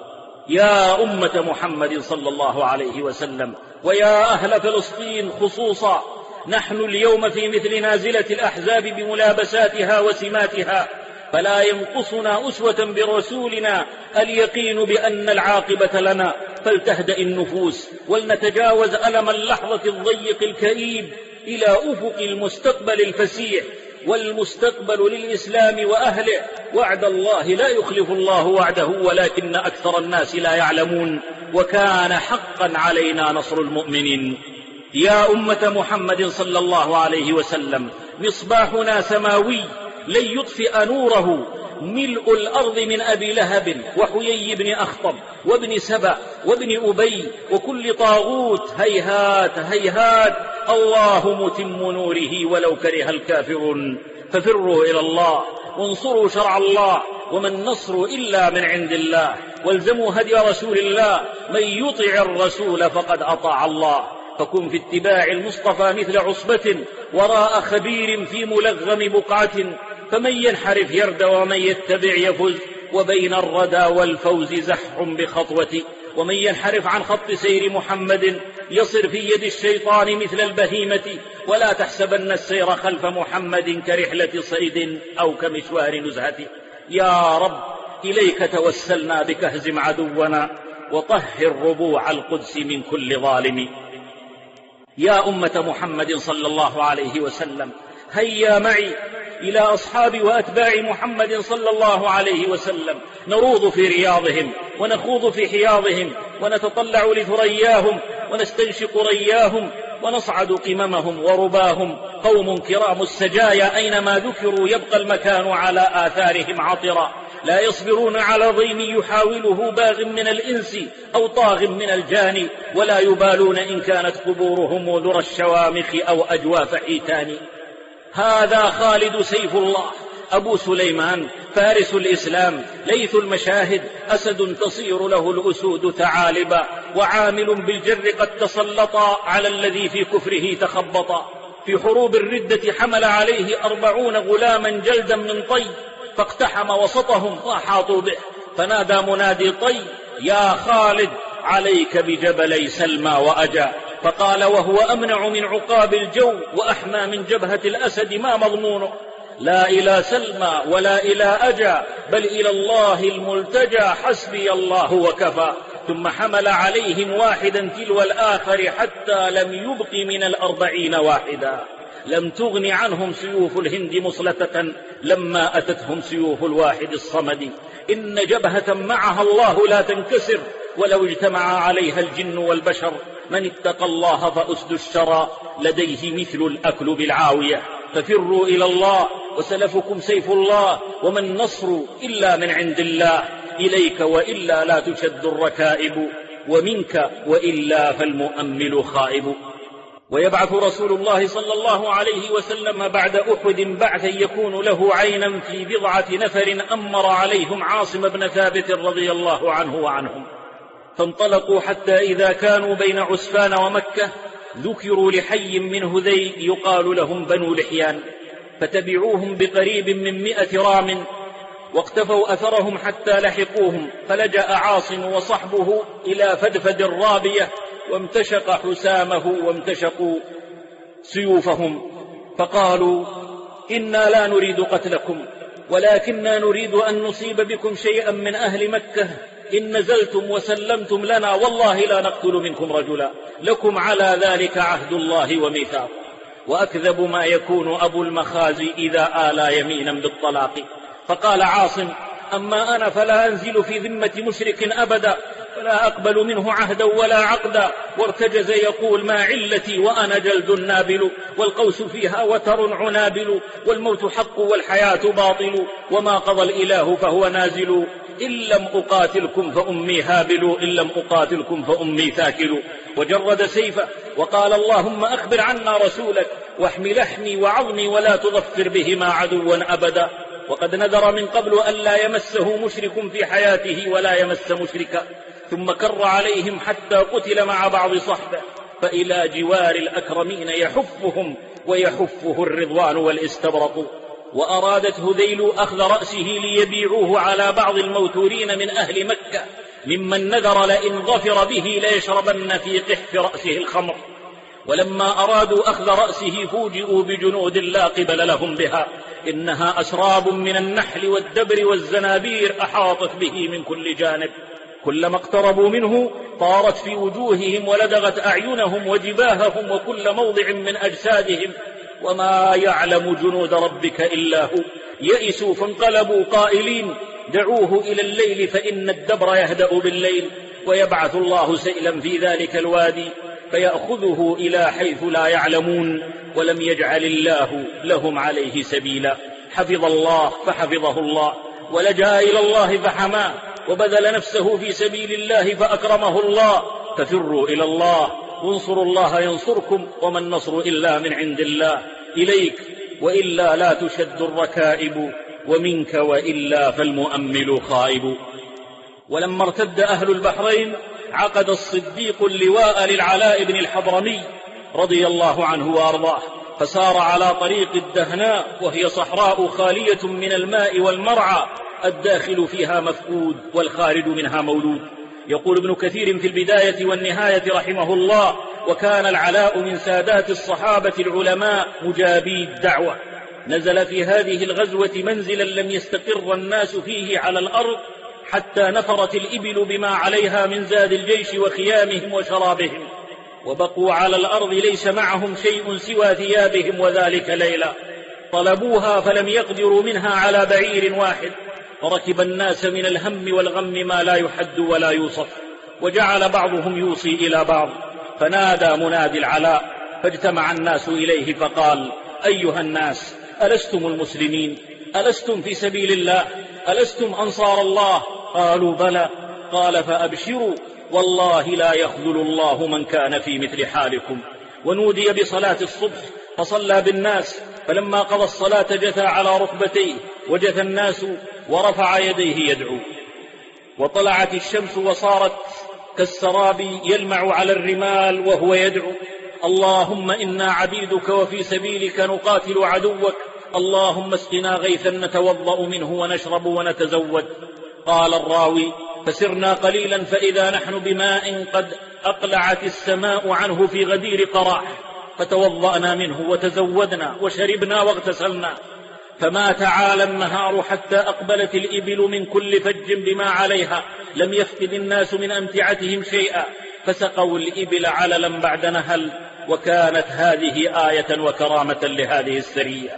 يا أمة محمد صلى الله عليه وسلم، ويا أهل فلسطين خصوصا، نحن اليوم في مثل نازلة الأحزاب بملابساتها وسماتها، فلا ينقصنا أسوة برسولنا اليقين بأن العاقبة لنا، فلتهدأ النفوس ولنتجاوز ألم اللحظة الضيق الكئيب إلى أفق المستقبل الفسيح. والمستقبل للإسلام وأهله. وعد الله لا يخلف الله وعده ولكن أكثر الناس لا يعلمون. وكان حقا علينا نصر المؤمنين. يا أمة محمد صلى الله عليه وسلم، مصباحنا سماوي لن يطفئ نوره ملء الأرض من أبي لهب وحيي بن أخطب وابن سبأ وابن أبي وكل طاغوت. هيهات هيهات، الله متم نوره ولو كره الكافرون. ففروا إلى الله وانصروا شرع الله، وما النصر إلا من عند الله. والزموا هدي رسول الله، من يطع الرسول فقد أطاع الله. فكن في اتباع المصطفى مثل عصبة وراء خبير في ملغم بقعة، فمن ينحرف يرد ومن يتبع يفز، وبين الردى والفوز زحف بخطوة. ومن ينحرف عن خط سير محمد يصر في يد الشيطان مثل البهيمة. ولا تحسبن السير خلف محمد كرحلة صيد أو كمشوار نزهة. يا رب إليك توسلنا بك اهزم عدونا وطهر ربوع القدس من كل ظالم. يا أمة محمد صلى الله عليه وسلم، هيا معي إلى أصحاب وأتباع محمد صلى الله عليه وسلم، نروض في رياضهم ونخوض في حياضهم ونتطلع لثرياهم ونستنشق رياهم ونصعد قممهم ورباهم. قوم كرام السجايا أينما ذكروا يبقى المكان على آثارهم عطرا، لا يصبرون على ضيم يحاوله باغ من الإنس أو طاغ من الجان، ولا يبالون إن كانت قبورهم ذرى الشوامخ أو أجواف حيتان. هذا خالد سيف الله أبو سليمان فارس الإسلام، ليث المشاهد، أسد تصير له الأسود ثعالبا، وعامل بالجر قد تسلطا على الذي في كفره تخبطا. في حروب الردة حمل عليه 40 غلاما جلدا من طي، فاقتحم وسطهم وأحاطوا به، فنادى منادي طي: يا خالد عليك بجبلي سلمى وأجا. فقال وهو أمنع من عقاب الجو وأحمى من جبهة الأسد: ما مضمونه؟ لا إلى سلمى ولا إلى أجا، بل إلى الله الملتجى، حسبي الله وكفى. ثم حمل عليهم واحدا تلو الآخر حتى لم يبق من 40 واحدا. لم تغن عنهم سيوف الهند مصلتة لما أتتهم سيوف الواحد الصمد. إن جبهة معها الله لا تنكسر ولو اجتمع عليها الجن والبشر. من اتقى الله فأسد الشرى لديه مثل الأكل بالعاوية. ففروا إلى الله وسلفكم سيف الله، وما النصر إلا من عند الله. إليك وإلا لا تشد الركائب، ومنك وإلا فالمؤمل خائب. ويبعث رسول الله صلى الله عليه وسلم بعد أحد بعثا يكون له عينا في بضعة نفر أمر عليهم عاصم بن ثابت رضي الله عنه وعنهم. فانطلقوا حتى إذا كانوا بين عسفان ومكة ذكروا لحي من هذيل يقال لهم بنو لحيان، فتبعوهم بقريب من 100 رام، واقتفوا أثرهم حتى لحقوهم. فلجأ عاصم وصحبه إلى فدفد الرابية، وامتشق حسامه وامتشقوا سيوفهم، فقالوا: إنا لا نريد قتلكم، ولكننا نريد أن نصيب بكم شيئا من أهل مكة. إن نزلتم وسلمتم لنا والله لا نقتل منكم رجلا، لكم على ذلك عهد الله وميثاق. وأكذب ما يكون أبو المخازي إذا آلى يمينا بالطلاق. فقال عاصم: أما أنا فلا أنزل في ذمة مشرك أبدا، فلا أقبل منه عهدا ولا عقدا. وارتجز يقول: ما علتي وأنا جلد نابل، والقوس فيها وتر عنابل، والموت حق والحياة باطل، وما قضى الإله فهو نازل. إن لم أقاتلكم فأمي هابل، إن لم أقاتلكم فأمي ثاكل. وجرد سيفه وقال: اللهم أخبر عنا رسولك، واحم لحمي وعظمي ولا تظفر بهما عدوا أبدا. وقد نذر من قبل أن لا يمسه مشرك في حياته ولا يمس مشركا. ثم كر عليهم حتى قتل مع بعض صحبه، فإلى جوار الأكرمين يحفهم ويحفه الرضوان والاستبرق. وأرادت هذيل أخذ رأسه ليبيعوه على بعض الموتورين من أهل مكة، ممن نذر لئن ظفر به ليشربن في قحف رأسه الخمر. ولما أرادوا أخذ رأسه فوجئوا بجنود لا قبل لهم بها، إنها أسراب من النحل والدبر والزنابير أحاطت به من كل جانب. كلما اقتربوا منه طارت في وجوههم ولدغت أعينهم وجباههم وكل موضع من أجسادهم. وما يعلم جنود ربك إلا هو. يئسوا فانقلبوا قائلين: دعوه إلى الليل فإن الدبر يهدأ بالليل. ويبعث الله سيلا في ذلك الوادي فيأخذه إلى حيث لا يعلمون، ولم يجعل الله لهم عليه سبيلا. حفظ الله فحفظه الله، ولجأ إلى الله فحماه، وبذل نفسه في سبيل الله فأكرمه الله. ففروا إلى الله وانصروا الله ينصركم، وما النصر إلا من عند الله. إليك وإلا لا تشد الركائب، ومنك وإلا فالمؤمل خائب. ولما ارتد أهل البحرين عقد الصديق اللواء للعلاء بن الحضرمي رضي الله عنه وأرضاه، فسار على طريق الدهناء، وهي صحراء خالية من الماء والمرعى، الداخل فيها مفقود والخارج منها مولود. يقول ابن كثير في البداية والنهاية رحمه الله: وكان العلاء من سادات الصحابة العلماء مجابي الدعوة. نزل في هذه الغزوة منزلا لم يستقر الناس فيه على الأرض حتى نفرت الإبل بما عليها من زاد الجيش وخيامهم وشرابهم، وبقوا على الأرض ليس معهم شيء سوى ثيابهم، وذلك ليلا. طلبوها فلم يقدروا منها على بعير واحد، فركب الناس من الهم والغم ما لا يحد ولا يوصف. وجعل بعضهم يوصي إلى بعض، فنادى منادي العلاء، فاجتمع الناس إليه فقال: أيها الناس، ألستم المسلمين؟ ألستم في سبيل الله؟ ألستم أنصار الله؟ قالوا: بلى. قال: فأبشروا، والله لا يخذل الله من كان في مثل حالكم. ونودي بصلاة الصبح فصلى بالناس، فلما قضى الصلاة جثى على ركبتيه، وجثى الناس ورفع يديه يدعو. وطلعت الشمس وصارت كالسراب يلمع على الرمال وهو يدعو: اللهم إنا عبيدك وفي سبيلك نقاتل عدوك، اللهم اسقنا غيثا نتوضأ منه ونشرب ونتزود. قال الراوي: فسرنا قليلا فإذا نحن بماء قد أقلعت السماء عنه في غدير قراح، فتوضأنا منه وتزودنا وشربنا واغتسلنا. فما تعالى النهار حتى أقبلت الإبل من كل فج بما عليها، لم يفقد الناس من أمتعتهم شيئا، فسقوا الإبل عللا بعد نهل، وكانت هذه آية وكرامة لهذه السرية.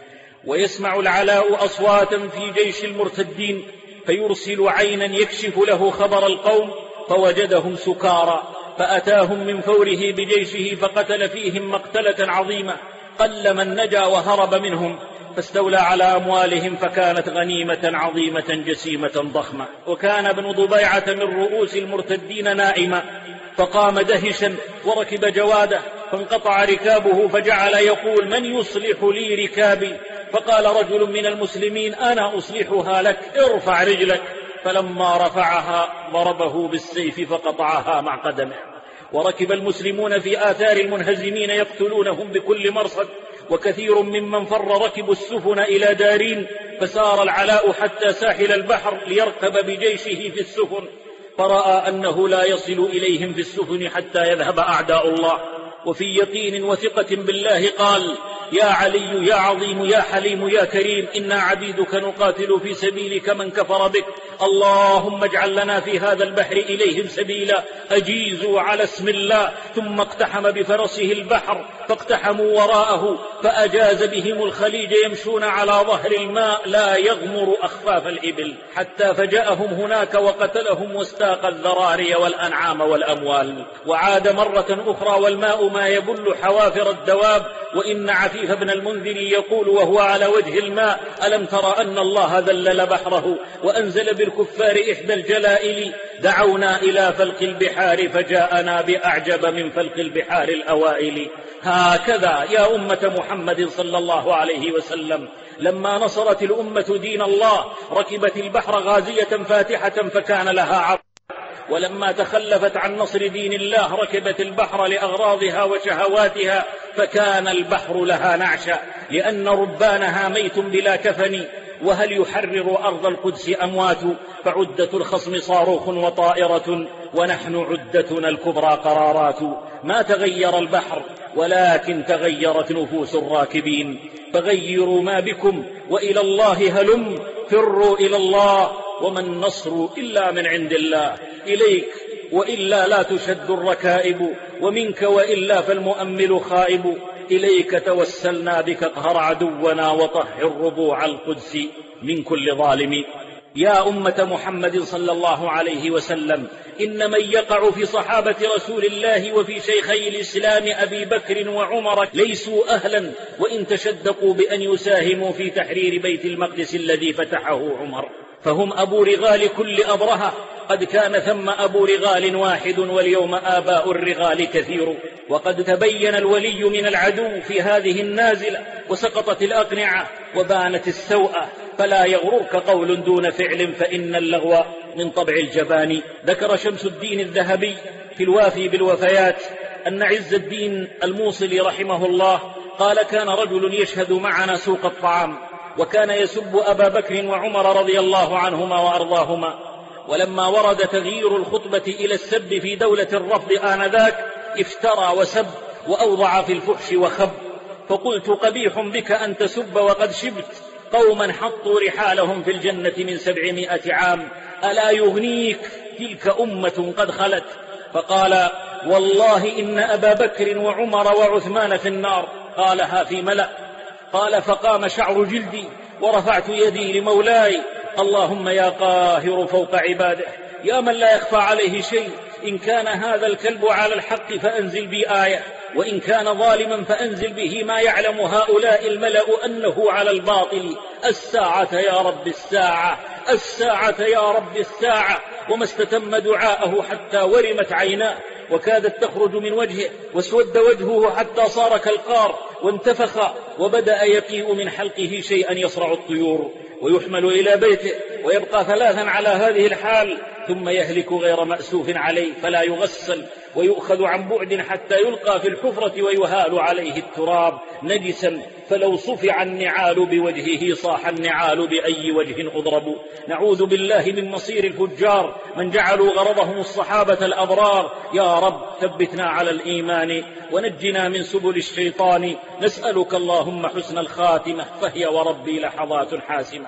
ويسمع العلاء أصواتا في جيش المرتدين فيرسل عينا يكشف له خبر القوم فوجدهم سكارى، فأتاهم من فوره بجيشه فقتل فيهم مقتلة عظيمة، قل من نجا وهرب منهم، فاستولى على أموالهم فكانت غنيمة عظيمة جسيمة ضخمة. وكان ابن ضبيعة من رؤوس المرتدين نائما، فقام دهشا وركب جواده، فانقطع ركابه فجعل يقول: من يصلح لي ركابي؟ فقال رجل من المسلمين: أنا أصلحها لك، ارفع رجلك. فلما رفعها ضربه بالسيف فقطعها مع قدمه. وركب المسلمون في آثار المنهزمين يقتلونهم بكل مرصد، وكثير ممن فر ركبوا السفن إلى دارين، فسار العلاء حتى ساحل البحر ليركب بجيشه في السفن، فرأى أنه لا يصل إليهم في السفن حتى يذهب أعداء الله، وفي يقين وثقة بالله قال: يا علي يا عظيم يا حليم يا كريم، إنا عبيدك نقاتل في سبيلك من كفر بك، اللهم اجعل لنا في هذا البحر إليهم سبيلا. أجيزوا على اسم الله. ثم اقتحم بفرسه البحر فاقتحموا وراءه، فأجاز بهم الخليج يمشون على ظهر الماء لا يغمر أخفاف الإبل، حتى فجأهم هناك وقتلهم واستاق الذراري والأنعام والأموال. وعاد مرة أخرى والماء ما يبل حوافر الدواب. وإن عفيف بن المنذر يقول وهو على وجه الماء: ألم تر أن الله ذلل بحره وأنزل بالكفار إحدى الجلائل؟ دعونا إلى فلق البحار فجاءنا بأعجب من فلق البحار الأوائل. هكذا يا أمة محمد صلى الله عليه وسلم، لما نصرت الأمة دين الله ركبت البحر غازية فاتحة فكان لها عرض، ولما تخلفت عن نصر دين الله ركبت البحر لأغراضها وشهواتها فكان البحر لها نعشا، لأن ربانها ميت بلا كفن. وهل يحرر أرض القدس أموات؟ فعدة الخصم صاروخ وطائرة، ونحن عدتنا الكبرى قرارات. ما تغير البحر ولكن تغيرت نفوس الراكبين، فغيروا ما بكم وإلى الله هلم، فروا إلى الله، وما النصر إلا من عند الله. إليك وإلا لا تشد الركائب، ومنك وإلا فالمؤمل خائب. إليك توسلنا بك اقهر عدونا، وطهر ربوع القدس من كل ظالم. يا أمة محمد صلى الله عليه وسلم، إن من يقع في صحابة رسول الله وفي شيخي الإسلام أبي بكر وعمر ليسوا أهلا، وإن تشدقوا بأن يساهموا في تحرير بيت المقدس الذي فتحه عمر، فهم أبو رغال كل أبرهة. قد كان ثم أبو رغال واحد، واليوم آباء الرغال كثير. وقد تبين الولي من العدو في هذه النازلة، وسقطت الأقنعة وبانت السوءة، فلا يغررك قول دون فعل، فإن اللغو من طبع الجبان. ذكر شمس الدين الذهبي في الوافي بالوفيات أن عز الدين الموصلي رحمه الله قال: كان رجل يشهد معنا سوق الطعام، وكان يسب أبا بكر وعمر رضي الله عنهما وأرضاهما، ولما ورد تغيير الخطبة إلى السب في دولة الرفض آنذاك افترى وسب وأوضع في الفحش وخب. فقلت: قبيح بك أن تسب وقد شبت قوما حطوا رحالهم في الجنة من 700 عام، ألا يغنيك؟ تلك أمة قد خلت. فقال: والله إن أبا بكر وعمر وعثمان في النار. قالها في ملأ. قال: فقام شعر جلدي ورفعت يدي لمولاي: اللهم يا قاهر فوق عباده، يا من لا يخفى عليه شيء، إن كان هذا الكلب على الحق فأنزل بي آية، وإن كان ظالما فأنزل به ما يعلم هؤلاء الملأ أنه على الباطل. الساعة يا رب الساعة، الساعة يا رب الساعة. وما استتم دعاءه حتى ورمت عيناه وكادت تخرج من وجهه، واسود وجهه حتى صار كالقار، وانتفخ وبدأ يقيء من حلقه شيئا يصرع الطيور، ويحمل إلى بيته ويبقى 3 على هذه الحال، ثم يهلك غير مأسوف عليه، فلا يغسل ويؤخذ عن بعد حتى يلقى في الحفرة ويهال عليه التراب نجسا، فلو صفع النعال بوجهه صاح النعال بأي وجه أضرب. نعوذ بالله من مصير الفجار من جعلوا غرضهم الصحابة الأبرار. يا رب ثبتنا على الإيمان ونجنا من سبل الشيطان. نسألك اللهم حسن الخاتمة، فهي وربي لحظات حاسمة.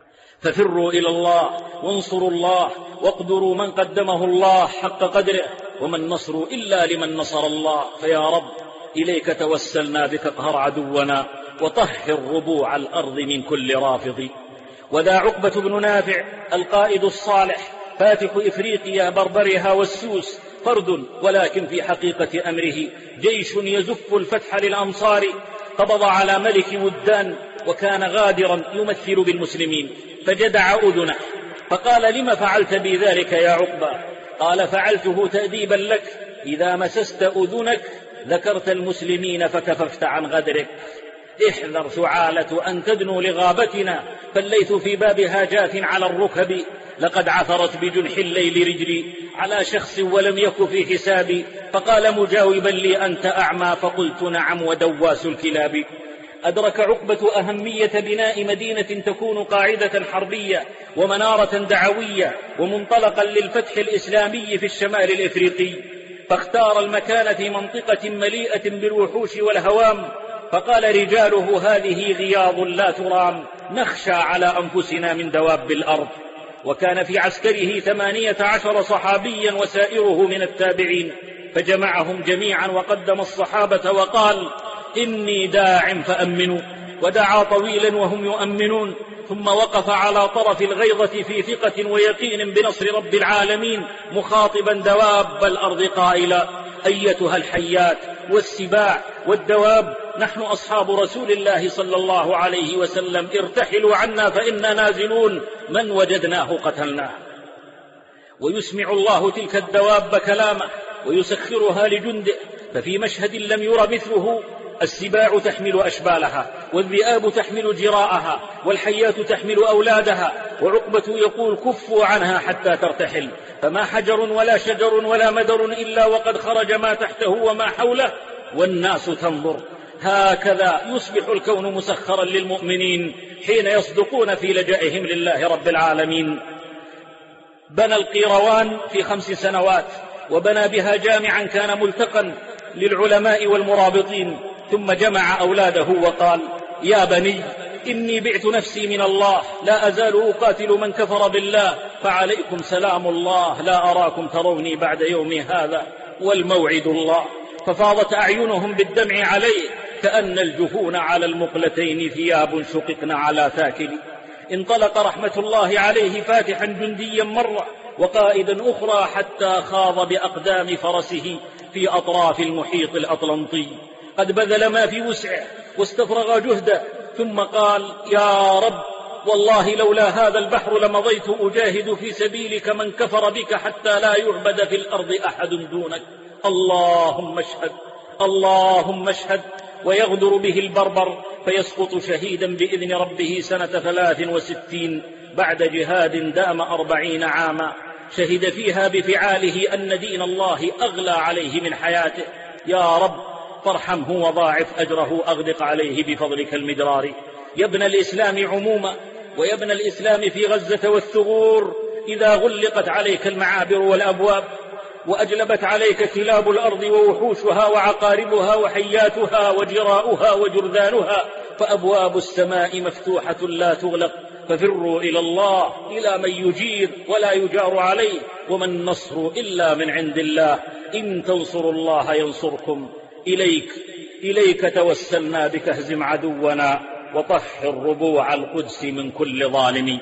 ففروا إلى الله وانصروا الله، واقدروا من قدمه الله حق قدره، وما النصر إلا لمن نصر الله. فيا رب إليك توسلنا بك اقهر عدونا وطهر ربوع الأرض من كل رافض. وذا عقبة بن نافع القائد الصالح فاتح إفريقيا بربرها والسوس فرد، ولكن في حقيقة أمره جيش يزف الفتح للأمصار. قبض على ملك ودان وكان غادرا يمثل بالمسلمين، فجدع أذنه فقال: لم فعلت بي ذلك يا عقبة؟ قال: فعلته تأديبا لك، إذا مسست أذنك ذكرت المسلمين فكففت عن غدرك. احذر ثعالة أن تدنو لغابتنا، فالليث في بابها جاث على الركب. لقد عثرت بجنح الليل رجلي على شخص ولم يك في حسابي. فقال مجاوبا لي: أنت أعمى؟ فقلت: نعم، ودواس الكلاب. أدرك عقبة أهمية بناء مدينة تكون قاعدة حربية ومنارة دعوية ومنطلقا للفتح الإسلامي في الشمال الإفريقي، فاختار المكان في منطقة مليئة بالوحوش والهوام. فقال رجاله: هذه غياض لا ترام، نخشى على أنفسنا من دواب الأرض. وكان في عسكره 18 صحابيا وسائره من التابعين، فجمعهم جميعا وقدم الصحابة وقال: إني داع فأمنوا. ودعا طويلا وهم يؤمنون، ثم وقف على طرف الغيضة في ثقة ويقين بنصر رب العالمين، مخاطبا دواب الأرض قائلا: أيتها الحيات والسباع والدواب، نحن أصحاب رسول الله صلى الله عليه وسلم، ارتحلوا عنا فإنا نازلون، من وجدناه قتلناه. ويسمع الله تلك الدواب كلامه ويسخرها لجنده. ففي مشهد لم ير مثله: السباع تحمل أشبالها، والذئاب تحمل جراءها، والحيات تحمل أولادها، وعقبة يقول: كفوا عنها حتى ترتحل. فما حجر ولا شجر ولا مدر إلا وقد خرج ما تحته وما حوله، والناس تنظر. هكذا يصبح الكون مسخرا للمؤمنين حين يصدقون في لجائهم لله رب العالمين. بنى القيروان في 5 سنوات، وبنى بها جامعا كان ملتقا للعلماء والمرابطين، ثم جمع أولاده وقال: يا بني، إني بعت نفسي من الله، لا أزال أقاتل من كفر بالله، فعليكم سلام الله، لا أراكم تروني بعد يومي هذا، والموعد الله. ففاضت أعينهم بالدمع عليه، كأن الجفون على المقلتين ثياب شققن على ثاكل. انطلق رحمة الله عليه فاتحا جنديا مرة وقائدا أخرى، حتى خاض بأقدام فرسه في أطراف المحيط الأطلنطي. قد بذل ما في وسعه واستفرغ جهده، ثم قال: يا رب، والله لولا هذا البحر لمضيت أجاهد في سبيلك من كفر بك حتى لا يعبد في الأرض أحد دونك. اللهم اشهد، اللهم اشهد. ويغدر به البربر فيسقط شهيدا بإذن ربه سنة 63 بعد جهاد دام 40 عاما، شهد فيها بفعاله أن دين الله أغلى عليه من حياته. يا رب فارحمه وضاعف أجره، أغدق عليه بفضلك المدرار. يا ابن الإسلام عموما، ويا ابن الإسلام في غزة والثغور، إذا غلقت عليك المعابر والأبواب، وأجلبت عليك كلاب الأرض ووحوشها وعقاربها وحياتها وجراؤها وجرذانها، فأبواب السماء مفتوحة لا تغلق، ففروا إلى الله، إلى من يجير ولا يجار عليه، وما النصر إلا من عند الله. إن تنصروا الله ينصركم. إليك توسلنا بك اهزم عدونا وطهر ربوع القدس من كل ظالم.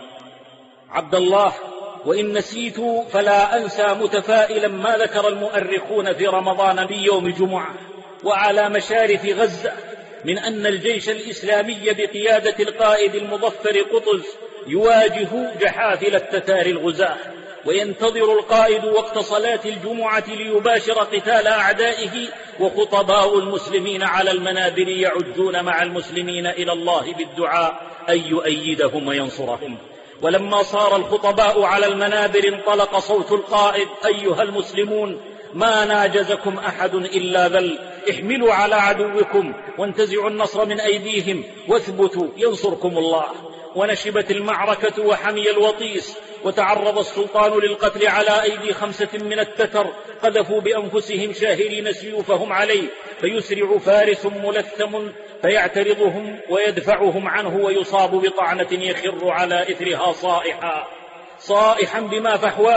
عبد الله، وإن نسيت فلا أنسى متفائلا ما ذكر المؤرخون في رمضان في يوم جمعة وعلى مشارف غزة من أن الجيش الإسلامي بقيادة القائد المظفر قطز يواجه جحافل التتار الغزاة، وينتظر القائد وقت صلاة الجمعة ليباشر قتال أعدائه، وخطباء المسلمين على المنابر يعجون مع المسلمين إلى الله بالدعاء أن يؤيدهم وينصرهم. ولما صار الخطباء على المنابر انطلق صوت القائد: أيها المسلمون، ما ناجزكم أحد إلا ذل، احملوا على عدوكم وانتزعوا النصر من أيديهم واثبتوا ينصركم الله. ونشبت المعركة وحمي الوطيس، وتعرض السلطان للقتل على أيدي 5 من التتر قذفوا بأنفسهم شاهرين سيوفهم عليه، فيسرع فارس ملثم فيعترضهم ويدفعهم عنه، ويصاب بطعنة يخر على إثرها صائحا بما فحواه،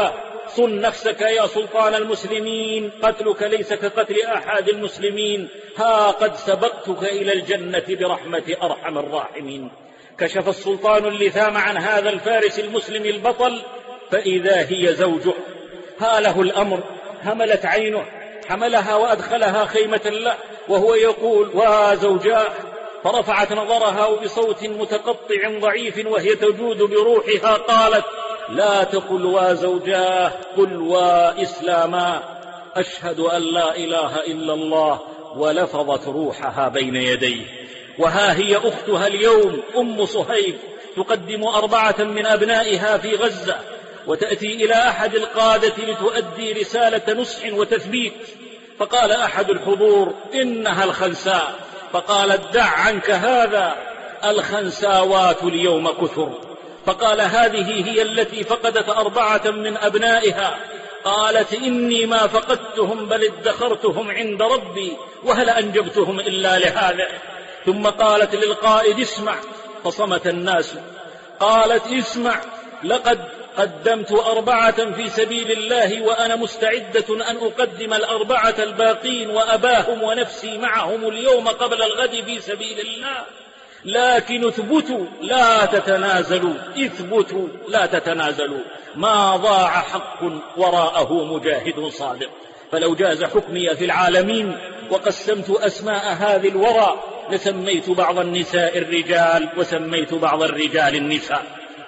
صن نفسك يا سلطان المسلمين، قتلك ليس كقتل أحد المسلمين، ها قد سبقتك إلى الجنة برحمة أرحم الراحمين. كشف السلطان اللثام عن هذا الفارس المسلم البطل، فإذا هي زوجه، ها له الأمر، هملت عينه، حملها وأدخلها خيمة له وهو يقول: وزوجاه. فرفعت نظرها وبصوت متقطع ضعيف وهي تجود بروحها قالت: لا تقل وزوجاه، قل وإسلاما، أشهد أن لا إله إلا الله، ولفظت روحها بين يديه. وها هي أختها اليوم أم صهيب تقدم 4 من أبنائها في غزة، وتأتي إلى أحد القادة لتؤدي رسالة نصح وتثبيت. فقال أحد الحضور: إنها الخنساء. فقالت: دع عنك هذا، الخنساوات اليوم كثر. فقال: هذه هي التي فقدت 4 من أبنائها. قالت: إني ما فقدتهم بل ادخرتهم عند ربي، وهل أنجبتهم إلا لهذا. ثم قالت للقائد: اسمع. فصمت الناس. قالت: اسمع، لقد قدمت 4 في سبيل الله، وأنا مستعدة أن أقدم 4 الباقين وأباهم ونفسي معهم اليوم قبل الغد في سبيل الله، لكن اثبتوا لا تتنازلوا، اثبتوا لا تتنازلوا، ما ضاع حق وراءه مجاهد صادق. فلو جاز حكمي في العالمين وقسمت أسماء هذه الورى، لسميت بعض النساء الرجال وسميت بعض الرجال النساء.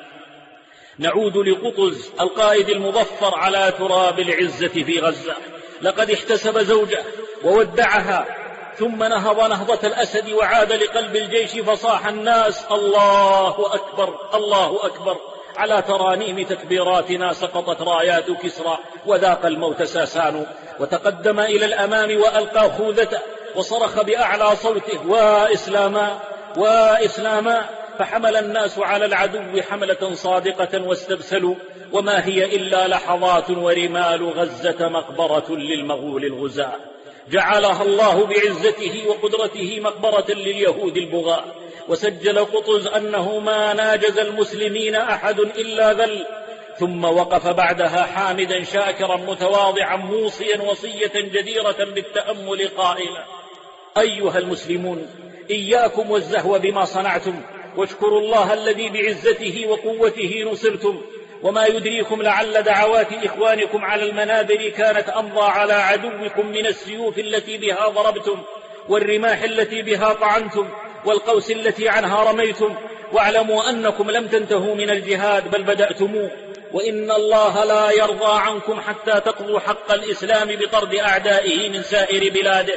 نعود لقطز القائد المظفر على تراب العزة في غزة. لقد احتسب زوجه وودعها، ثم نهض نهضة الأسد وعاد لقلب الجيش، فصاح الناس: الله أكبر، الله أكبر. على ترانيم تكبيراتنا سقطت رايات كسرى وذاق الموت ساسان. وتقدم إلى الأمام وألقى خوذته وصرخ بأعلى صوته: وإسلاما، وإسلاما. فحمل الناس على العدو حملة صادقة واستبسلوا، وما هي إلا لحظات ورمال غزة مقبرة للمغول الغزاة، جعلها الله بعزته وقدرته مقبرة لليهود البغاة. وسجل قطز أنه ما ناجز المسلمين أحد إلا ذل. ثم وقف بعدها حامدا شاكرا متواضعا موصيا وصية جديرة بالتأمل قائلا: أيها المسلمون، إياكم والزهو بما صنعتم، واشكروا الله الذي بعزته وقوته نصرتم. وما يدريكم لعل دعوات إخوانكم على المنابر كانت أمضى على عدوكم من السيوف التي بها ضربتم، والرماح التي بها طعنتم، والقوس التي عنها رميتم. واعلموا أنكم لم تنتهوا من الجهاد بل بدأتموه، وإن الله لا يرضى عنكم حتى تقضوا حق الإسلام بطرد أعدائه من سائر بلاده،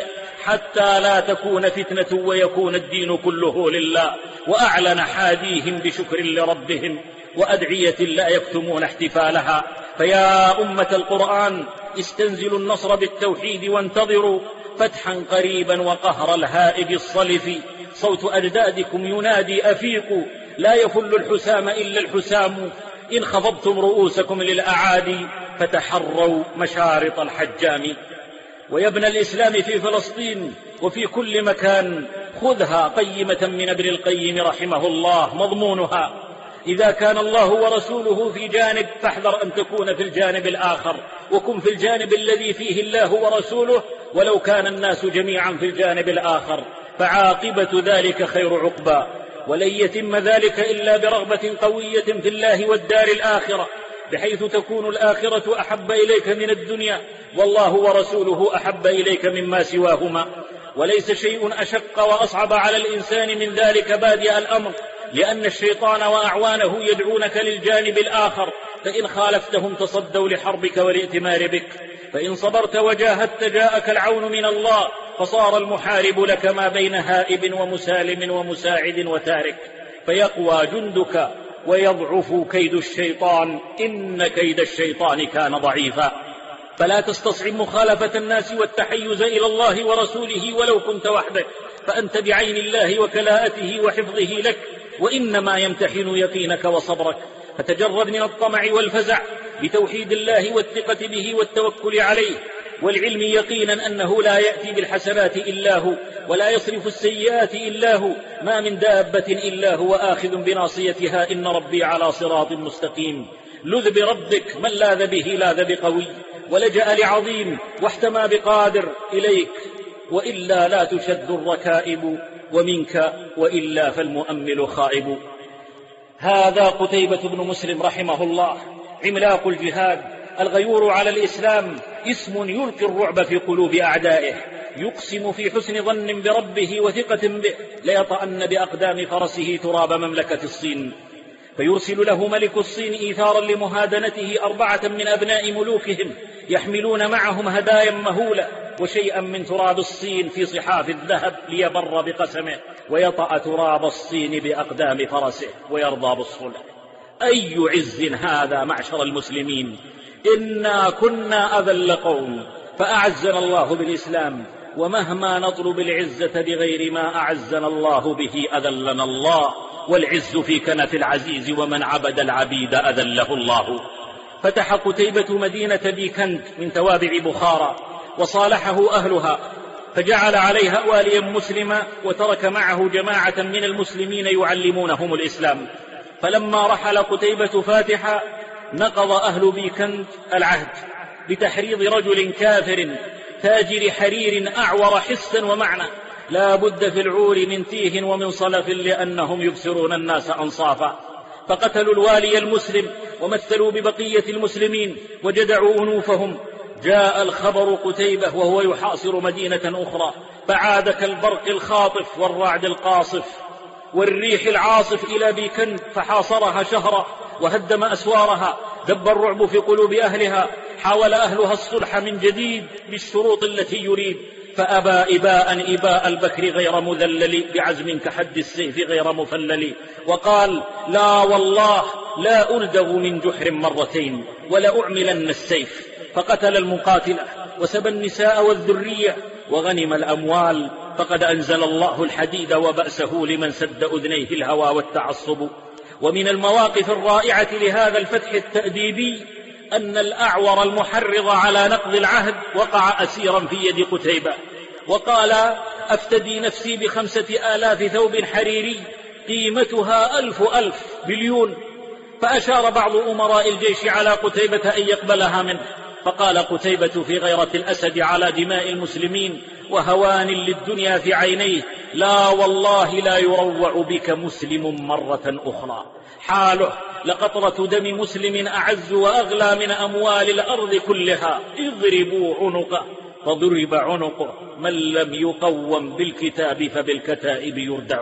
حتى لا تكون فتنة ويكون الدين كله لله. وأعلن حاديهم بشكر لربهم وأدعية لا يكتمون احتفالها. فيا أمة القرآن، استنزلوا النصر بالتوحيد وانتظروا فتحا قريبا وقهر الهائج الصلف. صوت أجدادكم ينادي: أفيقوا، لا يفل الحسام إلا الحسام. إن خفضتم رؤوسكم للأعادي فتحروا مشارط الحجام. ويا ابن الإسلام في فلسطين وفي كل مكان، خذها قيمة من ابن القيم رحمه الله مضمونها: إذا كان الله ورسوله في جانب فاحذر أن تكون في الجانب الآخر، وكن في الجانب الذي فيه الله ورسوله ولو كان الناس جميعا في الجانب الآخر، فعاقبة ذلك خير عقبى. ولن يتم ذلك إلا برغبة قوية في الله والدار الآخرة، بحيث تكون الآخرة أحب إليك من الدنيا، والله ورسوله أحب إليك مما سواهما. وليس شيء أشق وأصعب على الإنسان من ذلك بادئ الأمر، لأن الشيطان وأعوانه يدعونك للجانب الآخر، فإن خالفتهم تصدوا لحربك والائتمار بك، فإن صبرت وجاهدت جاءك العون من الله، فصار المحارب لك ما بين هائب ومسالم ومساعد وتارك، فيقوى جندك ويضعف كيد الشيطان، إن كيد الشيطان كان ضعيفا. فلا تستصعب مخالفة الناس والتحيز إلى الله ورسوله ولو كنت وحدك، فأنت بعين الله وكلاءته وحفظه لك، وإنما يمتحن يقينك وصبرك. فتجرد من الطمع والفزع بتوحيد الله والثقة به والتوكل عليه، والعلم يقينا أنه لا يأتي بالحسنات إلا هو، ولا يصرف السيئات إلا هو، ما من دابة إلا هو آخذ بناصيتها، إن ربي على صراط مستقيم. لذ بربك من لاذ به لاذ بقوي، ولجأ لعظيم واحتمى بقادر إليك، وإلا لا تشد الركائب ومنك وإلا فالمؤمل خائب. هذا قتيبة بن مسلم رحمه الله عملاق الجهاد الغيور على الإسلام، اسم يلقي الرعب في قلوب أعدائه، يقسم في حسن ظن بربه وثقة به ليطأن بأقدام فرسه تراب مملكة الصين، فيرسل له ملك الصين إيثارا لمهادنته 4 من أبناء ملوكهم يحملون معهم هدايا مهولة وشيئا من تراب الصين في صحاف الذهب ليبر بقسمه ويطأ تراب الصين بأقدام فرسه ويرضى بالصلح. أي عز هذا معشر المسلمين، إنا كنا أذل قوم فأعزنا الله بالإسلام، ومهما نطلب العزة بغير ما أعزنا الله به أذلنا الله، والعز في كنف العزيز ومن عبد العبيد أذله الله. فتح قتيبة مدينة بيكند من توابع بخارى وصالحه أهلها، فجعل عليها واليا مسلما وترك معه جماعة من المسلمين يعلمونهم الإسلام. فلما رحل قتيبة فاتحا نقض أهل بيكند العهد بتحريض رجل كافر تاجر حرير أعور حسا ومعنى، لا بد في العور من تيه ومن صلف لأنهم يبصرون الناس أنصافا. فقتلوا الوالي المسلم ومثلوا ببقية المسلمين وجدعوا أنوفهم. جاء الخبر قتيبة وهو يحاصر مدينة أخرى، فعاد كالبرق الخاطف والرعد القاصف والريح العاصف إلى بيكند، فحاصرها شهرا وهدم أسوارها، دب الرعب في قلوب أهلها. حاول أهلها الصلح من جديد بالشروط التي يريد، فأبى إباء البكر غير مذلل، بعزم كحد السيف غير مفلل، وقال: لا والله لا ألدغ من جحر مرتين ولأعملن السيف. فقتل المقاتلة وسبى النساء والذرية وغنم الأموال، فقد أنزل الله الحديد وبأسه لمن سد أذنيه الهوى والتعصب. ومن المواقف الرائعة لهذا الفتح التأديبي أن الأعور المحرض على نقض العهد وقع أسيرا في يد قتيبة، وقال: أفتدي نفسي ب5,000 ثوب حريري قيمتها 1000 بليون. فأشار بعض أمراء الجيش على قتيبة أن يقبلها منه، فقال قتيبة في غيرة الأسد على دماء المسلمين وهوان للدنيا في عينيه: لا والله لا يروع بك مسلم مرة أخرى. حاله لقطرة دم مسلم أعز وأغلى من أموال الأرض كلها. اضربوا عنقه، فضرب عنقه. من لم يقوم بالكتاب فبالكتائب يردع.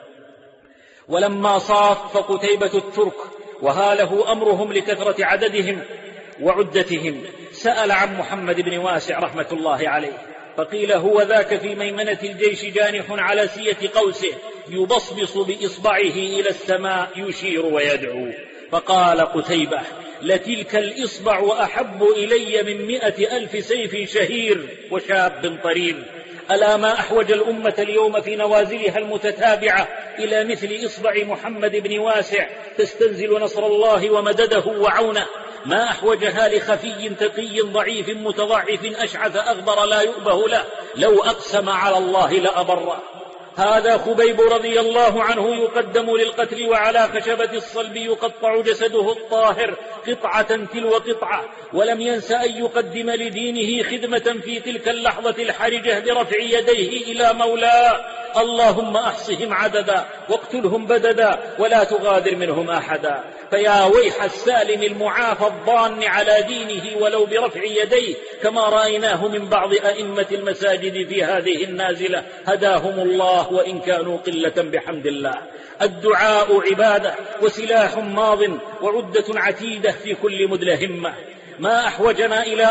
ولما صاف قتيبة الترك وهاله أمرهم لكثرة عددهم وعدتهم، سأل عن محمد بن واسع رحمة الله عليه، فقيل: هو ذاك في ميمنة الجيش جانح على سية قوسه يبصبص بإصبعه إلى السماء يشير ويدعو. فقال قتيبة: لتلك الإصبع أحب إلي من 100,000 سيف شهير وشاب طرير. ألا ما أحوج الأمة اليوم في نوازلها المتتابعة إلى مثل إصبع محمد بن واسع تستنزل نصر الله ومدده وعونه. ما أحوجها لخفي تقي ضعيف متضعف أشعث أغبر لا يؤبه له، لو أقسم على الله لأبره. هذا خبيب رضي الله عنه يقدم للقتل وعلى خشبة الصلب يقطع جسده الطاهر قطعة تلو قطعة، ولم ينس أن يقدم لدينه خدمة في تلك اللحظة الحرجة برفع يديه إلى مولاه: اللهم أحصهم عددا واقتلهم بددا ولا تغادر منهم أحدا. فيا ويح السالم المعافى الضان على دينه ولو برفع يديه، كما رأيناه من بعض أئمة المساجد في هذه النازلة، هداهم الله وإن كانوا قلة بحمد الله. الدعاء عبادة وسلاح ماض وعدة عتيدة في كل مدلهمة. ما أحوجنا إلى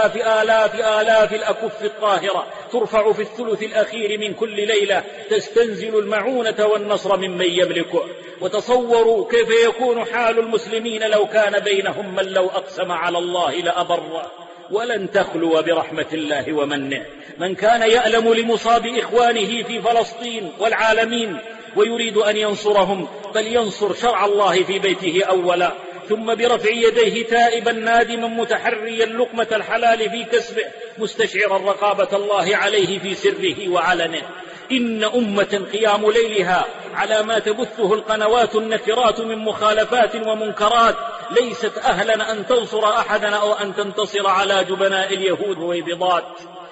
آلاف الأكف الطاهرة ترفع في الثلث الأخير من كل ليلة تستنزل المعونة والنصر ممن يملكه. وتصوروا كيف يكون حال المسلمين لو كان بينهم من لو أقسم على الله لأبره. ولن تخلو برحمة الله ومنه. من كان يألم لمصاب إخوانه في فلسطين والعالمين ويريد أن ينصرهم فلينصر شرع الله في بيته أولا، ثم برفع يديه تائبا نادما متحريا لقمة الحلال في كسبه، مستشعرا رقابة الله عليه في سره وعلنه. إن أمة قيام ليلها على ما تبثه القنوات النفرات من مخالفات ومنكرات ليست أهلا أن تنصر أحدا أو أن تنتصر على جبناء اليهود والبيضات،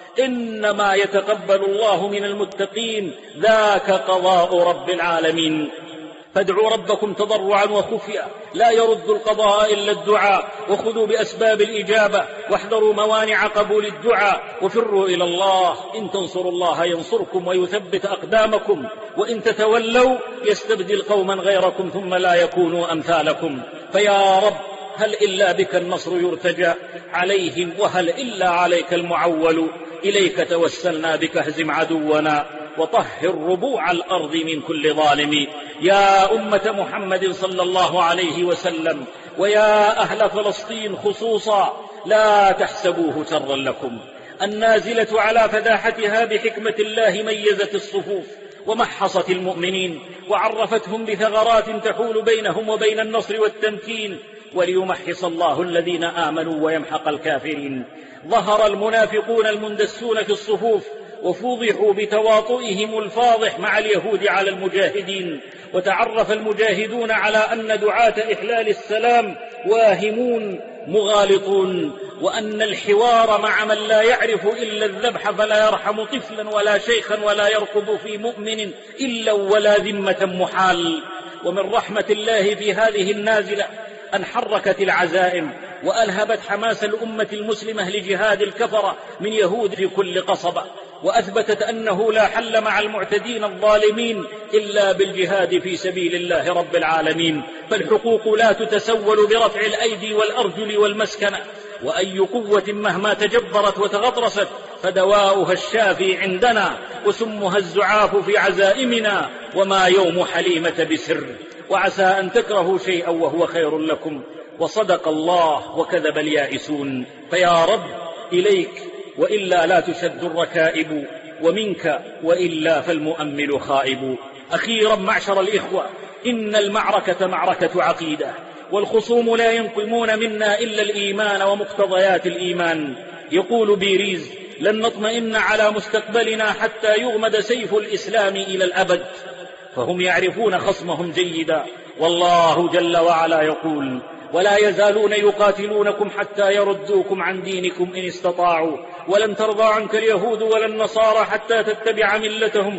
إنما يتقبل الله من المتقين، ذاك قضاء رب العالمين. فادعوا ربكم تضرعا وخفيا، لا يرد القضاء إلا الدعاء، وخذوا بأسباب الإجابة، واحذروا موانع قبول الدعاء، وفروا إلى الله. إن تنصروا الله ينصركم ويثبت أقدامكم، وإن تتولوا يستبدل قوما غيركم ثم لا يكونوا أمثالكم. فيا رب هل إلا بك النصر يرتجى عليهم، وهل إلا عليك المعول. إليك توسلنا بك اهزم عدونا، وطهر ربوع الأرض من كل ظالم. يا أمة محمد صلى الله عليه وسلم، ويا أهل فلسطين خصوصا، لا تحسبوه شرا لكم. النازلة على فداحتها بحكمة الله ميزت الصفوف ومحصت المؤمنين، وعرفتهم بثغرات تحول بينهم وبين النصر والتمكين، وليمحص الله الذين آمنوا ويمحق الكافرين. ظهر المنافقون المندسون في الصفوف، وفوضحوا بتواطئهم الفاضح مع اليهود على المجاهدين، وتعرف المجاهدون على أن دعاة إحلال السلام واهمون مغالطون، وأن الحوار مع من لا يعرف إلا الذبح فلا يرحم طفلا ولا شيخا ولا يرقب في مؤمن إلا ولا ذمة محال. ومن رحمة الله في هذه النازلة أن حركت العزائم وألهبت حماس الأمة المسلمة لجهاد الكفرة من يهود في كل قصبة، وأثبتت أنه لا حل مع المعتدين الظالمين إلا بالجهاد في سبيل الله رب العالمين. فالحقوق لا تتسول برفع الأيدي والأرجل والمسكنة، وأي قوة مهما تجبرت وتغطرست فدواؤها الشافي عندنا، وسمها الزعاف في عزائمنا، وما يوم حليمة بسر. وعسى أن تكرهوا شيئا وهو خير لكم، وصدق الله وكذب اليائسون. فيا رب إليك وإلا لا تشد الركائب، ومنك وإلا فالمؤمل خائب. أخيرا معشر الإخوة، إن المعركة معركة عقيدة، والخصوم لا ينقمون منا إلا الإيمان ومقتضيات الإيمان. يقول بيريز: لن نطمئن على مستقبلنا حتى يغمد سيف الإسلام إلى الأبد. فهم يعرفون خصمهم جيدا، والله جل وعلا يقول: ولا يزالون يقاتلونكم حتى يردوكم عن دينكم إن استطاعوا، ولن ترضى عنك اليهود ولا النصارى حتى تتبع ملتهم.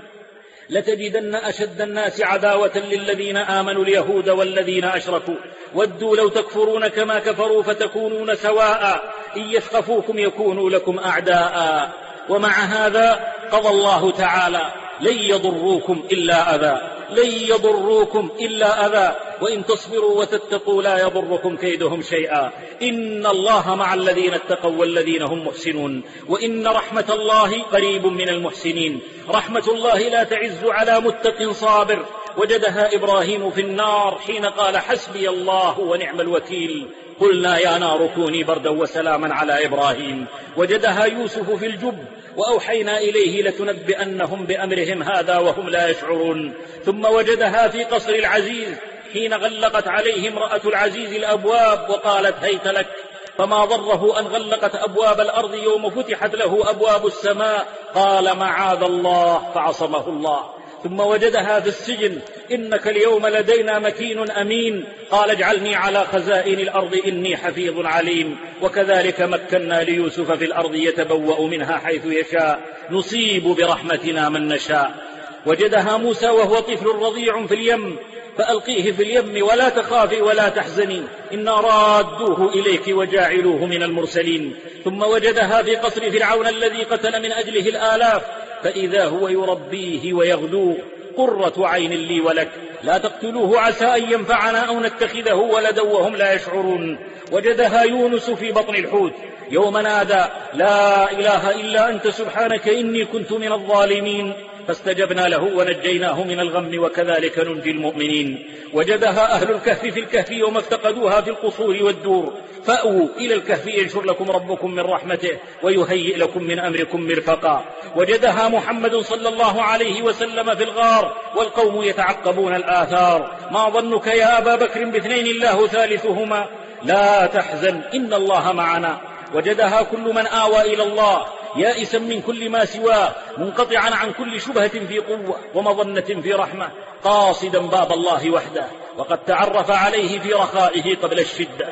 لتجدن أشد الناس عداوة للذين آمنوا اليهود والذين أشركوا، ودوا لو تكفرون كما كفروا فتكونون سواء، إن يثقفوكم يكونوا لكم أعداء. ومع هذا قضى الله تعالى: لن يضروكم إلا أذى، لن يضروكم إلا أذى، وإن تصبروا وتتقوا لا يضركم كيدهم شيئا، إن الله مع الذين اتقوا والذين هم محسنون، وإن رحمة الله قريب من المحسنين. رحمة الله لا تعز على متق صابر، وجدها إبراهيم في النار حين قال: حسبي الله ونعم الوكيل. قلنا يا نار كوني بردا وسلاما على إبراهيم. وجدها يوسف في الجب، وأوحينا إليه لتنبئنهم بأمرهم هذا وهم لا يشعرون. ثم وجدها في قصر العزيز حين غلقت عليه امرأة العزيز الأبواب وقالت: هيت لك. فما ضره أن غلقت أبواب الأرض يوم فتحت له أبواب السماء، قال: معاذ الله، فعصمه الله. ثم وجدها في السجن: إنك اليوم لدينا مكين أمين، قال: اجعلني على خزائن الأرض إني حفيظ عليم. وكذلك مكنا ليوسف في الأرض يتبوأ منها حيث يشاء، نصيب برحمتنا من نشاء. وجدها موسى وهو طفل رضيع في اليم، فألقيه في اليم ولا تخافي ولا تحزني، إنا رادوه إليك وجاعلوه من المرسلين. ثم وجدها في قصر فرعون الذي قتل من أجله الآلاف، فإذا هو يربيه ويغدوه، قرة عين لي ولك، لا تقتلوه عسى أن ينفعنا أو نتخذه ولدا وهم لا يشعرون. وجدها يونس في بطن الحوت يوم نادى: لا إله إلا أنت سبحانك إني كنت من الظالمين، فاستجبنا له ونجيناه من الغم، وكذلك ننجي المؤمنين. وجدها أهل الكهف في الكهف يوم افتقدوها في القصور والدور، فأووا إلى الكهف ينشر لكم ربكم من رحمته ويهيئ لكم من أمركم مرفقا. وجدها محمد صلى الله عليه وسلم في الغار والقوم يتعقبون الآثار: ما ظنك يا أبا بكر باثنين الله ثالثهما، لا تحزن إن الله معنا. وجدها كل من آوى إلى الله يائسا من كل ما سواه، منقطعا عن كل شبهة في قوة ومظنة في رحمة، قاصدا باب الله وحده، وقد تعرف عليه في رخائه قبل الشدة.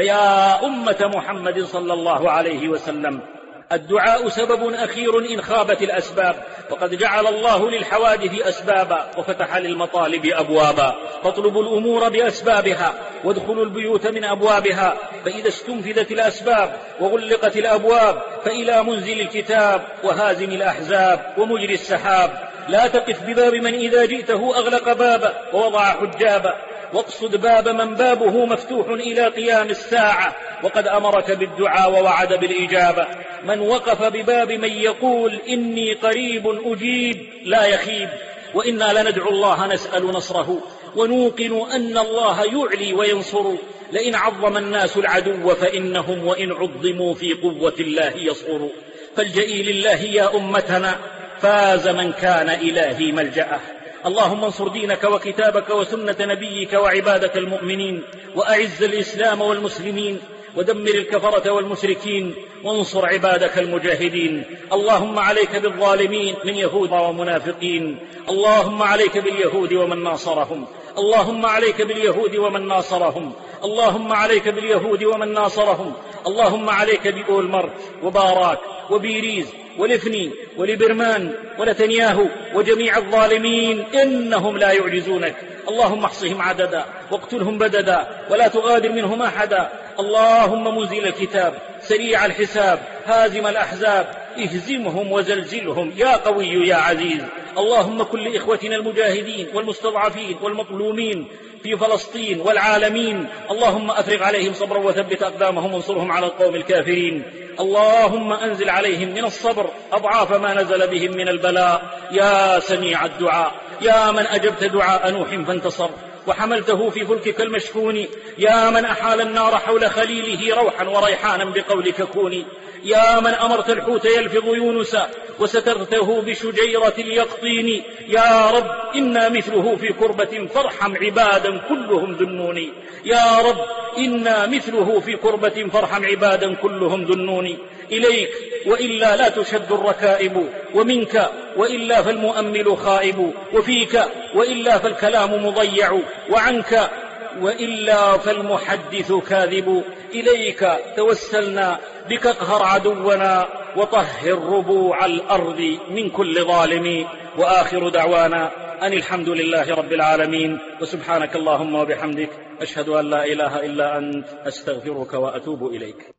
فيا أمة محمد صلى الله عليه وسلم، الدعاء سبب أخير إن خابت الأسباب، وقد جعل الله للحوادث أسبابا وفتح للمطالب أبوابا، فاطلبوا الأمور بأسبابها وادخلوا البيوت من أبوابها، فإذا استنفذت الأسباب وغلقت الأبواب فإلى منزل الكتاب وهازم الأحزاب ومجري السحاب. لا تقف بباب من إذا جئته أغلق بابا ووضع حجابا، واقصد باب من بابه مفتوح إلى قيام الساعة، وقد أمرك بالدعاء ووعد بالإجابة. من وقف بباب من يقول إني قريب أجيب لا يخيب، وإنا لندعو الله نسأل نصره، ونوقن أن الله يعلي وينصر. لئن عظم الناس العدو فإنهم وإن عظموا في قوة الله يصغروا. فالجئي لله يا أمتنا، فاز من كان إلهي ملجأه. اللهم انصر دينك وكتابك وسنة نبيك وعبادك المؤمنين، وأعز الإسلام والمسلمين، ودمر الكفرة والمشركين، وانصر عبادك المجاهدين. اللهم عليك بالظالمين من يهود ومنافقين، اللهم عليك باليهود ومن ناصرهم، اللهم عليك باليهود ومن ناصرهم، اللهم عليك باليهود ومن ناصرهم، اللهم عليك بأولمرت وباراك وبيريز ولفني ولبرمان ونتنياهو وجميع الظالمين، إنهم لا يعجزونك. اللهم احصهم عددا واقتلهم بددا ولا تغادر منهم أحدا. اللهم منزل الكتاب سريع الحساب هازم الأحزاب، اهزمهم وزلزلهم يا قوي يا عزيز. اللهم كن لإخوتنا المجاهدين والمستضعفين والمظلومين في فلسطين والعالمين، اللهم أفرغ عليهم صبرا وثبت أقدامهم وانصرهم على القوم الكافرين. اللهم أنزل عليهم من الصبر أضعاف ما نزل بهم من البلاء يا سميع الدعاء، يا من أجبت دعاء نوح فانتصر وحملته في فلكك المشحون، يا من أحال النار حول خليله روحا وريحانا بقولك كوني، يا من أمرت الحوت يلفظ يونس وسترته بشجيرة اليقطين. يا رب إنا مثله في كربة فارحم عبادا كلهم ذنوني، يا رب إنا مثله في كربة فارحم عبادا كلهم ذنوني. إليك وإلا لا تشد الركائب، ومنك وإلا فالمؤمل خائب، وفيك وإلا فالكلام مضيع، وعنك وإلا فالمحدث كاذب. إليك توسلنا بك اقهر عدونا وطهر ربوع الأرض من كل ظالم. وآخر دعوانا أن الحمد لله رب العالمين، وسبحانك اللهم وبحمدك أشهد أن لا إله إلا أنت أستغفرك وأتوب إليك.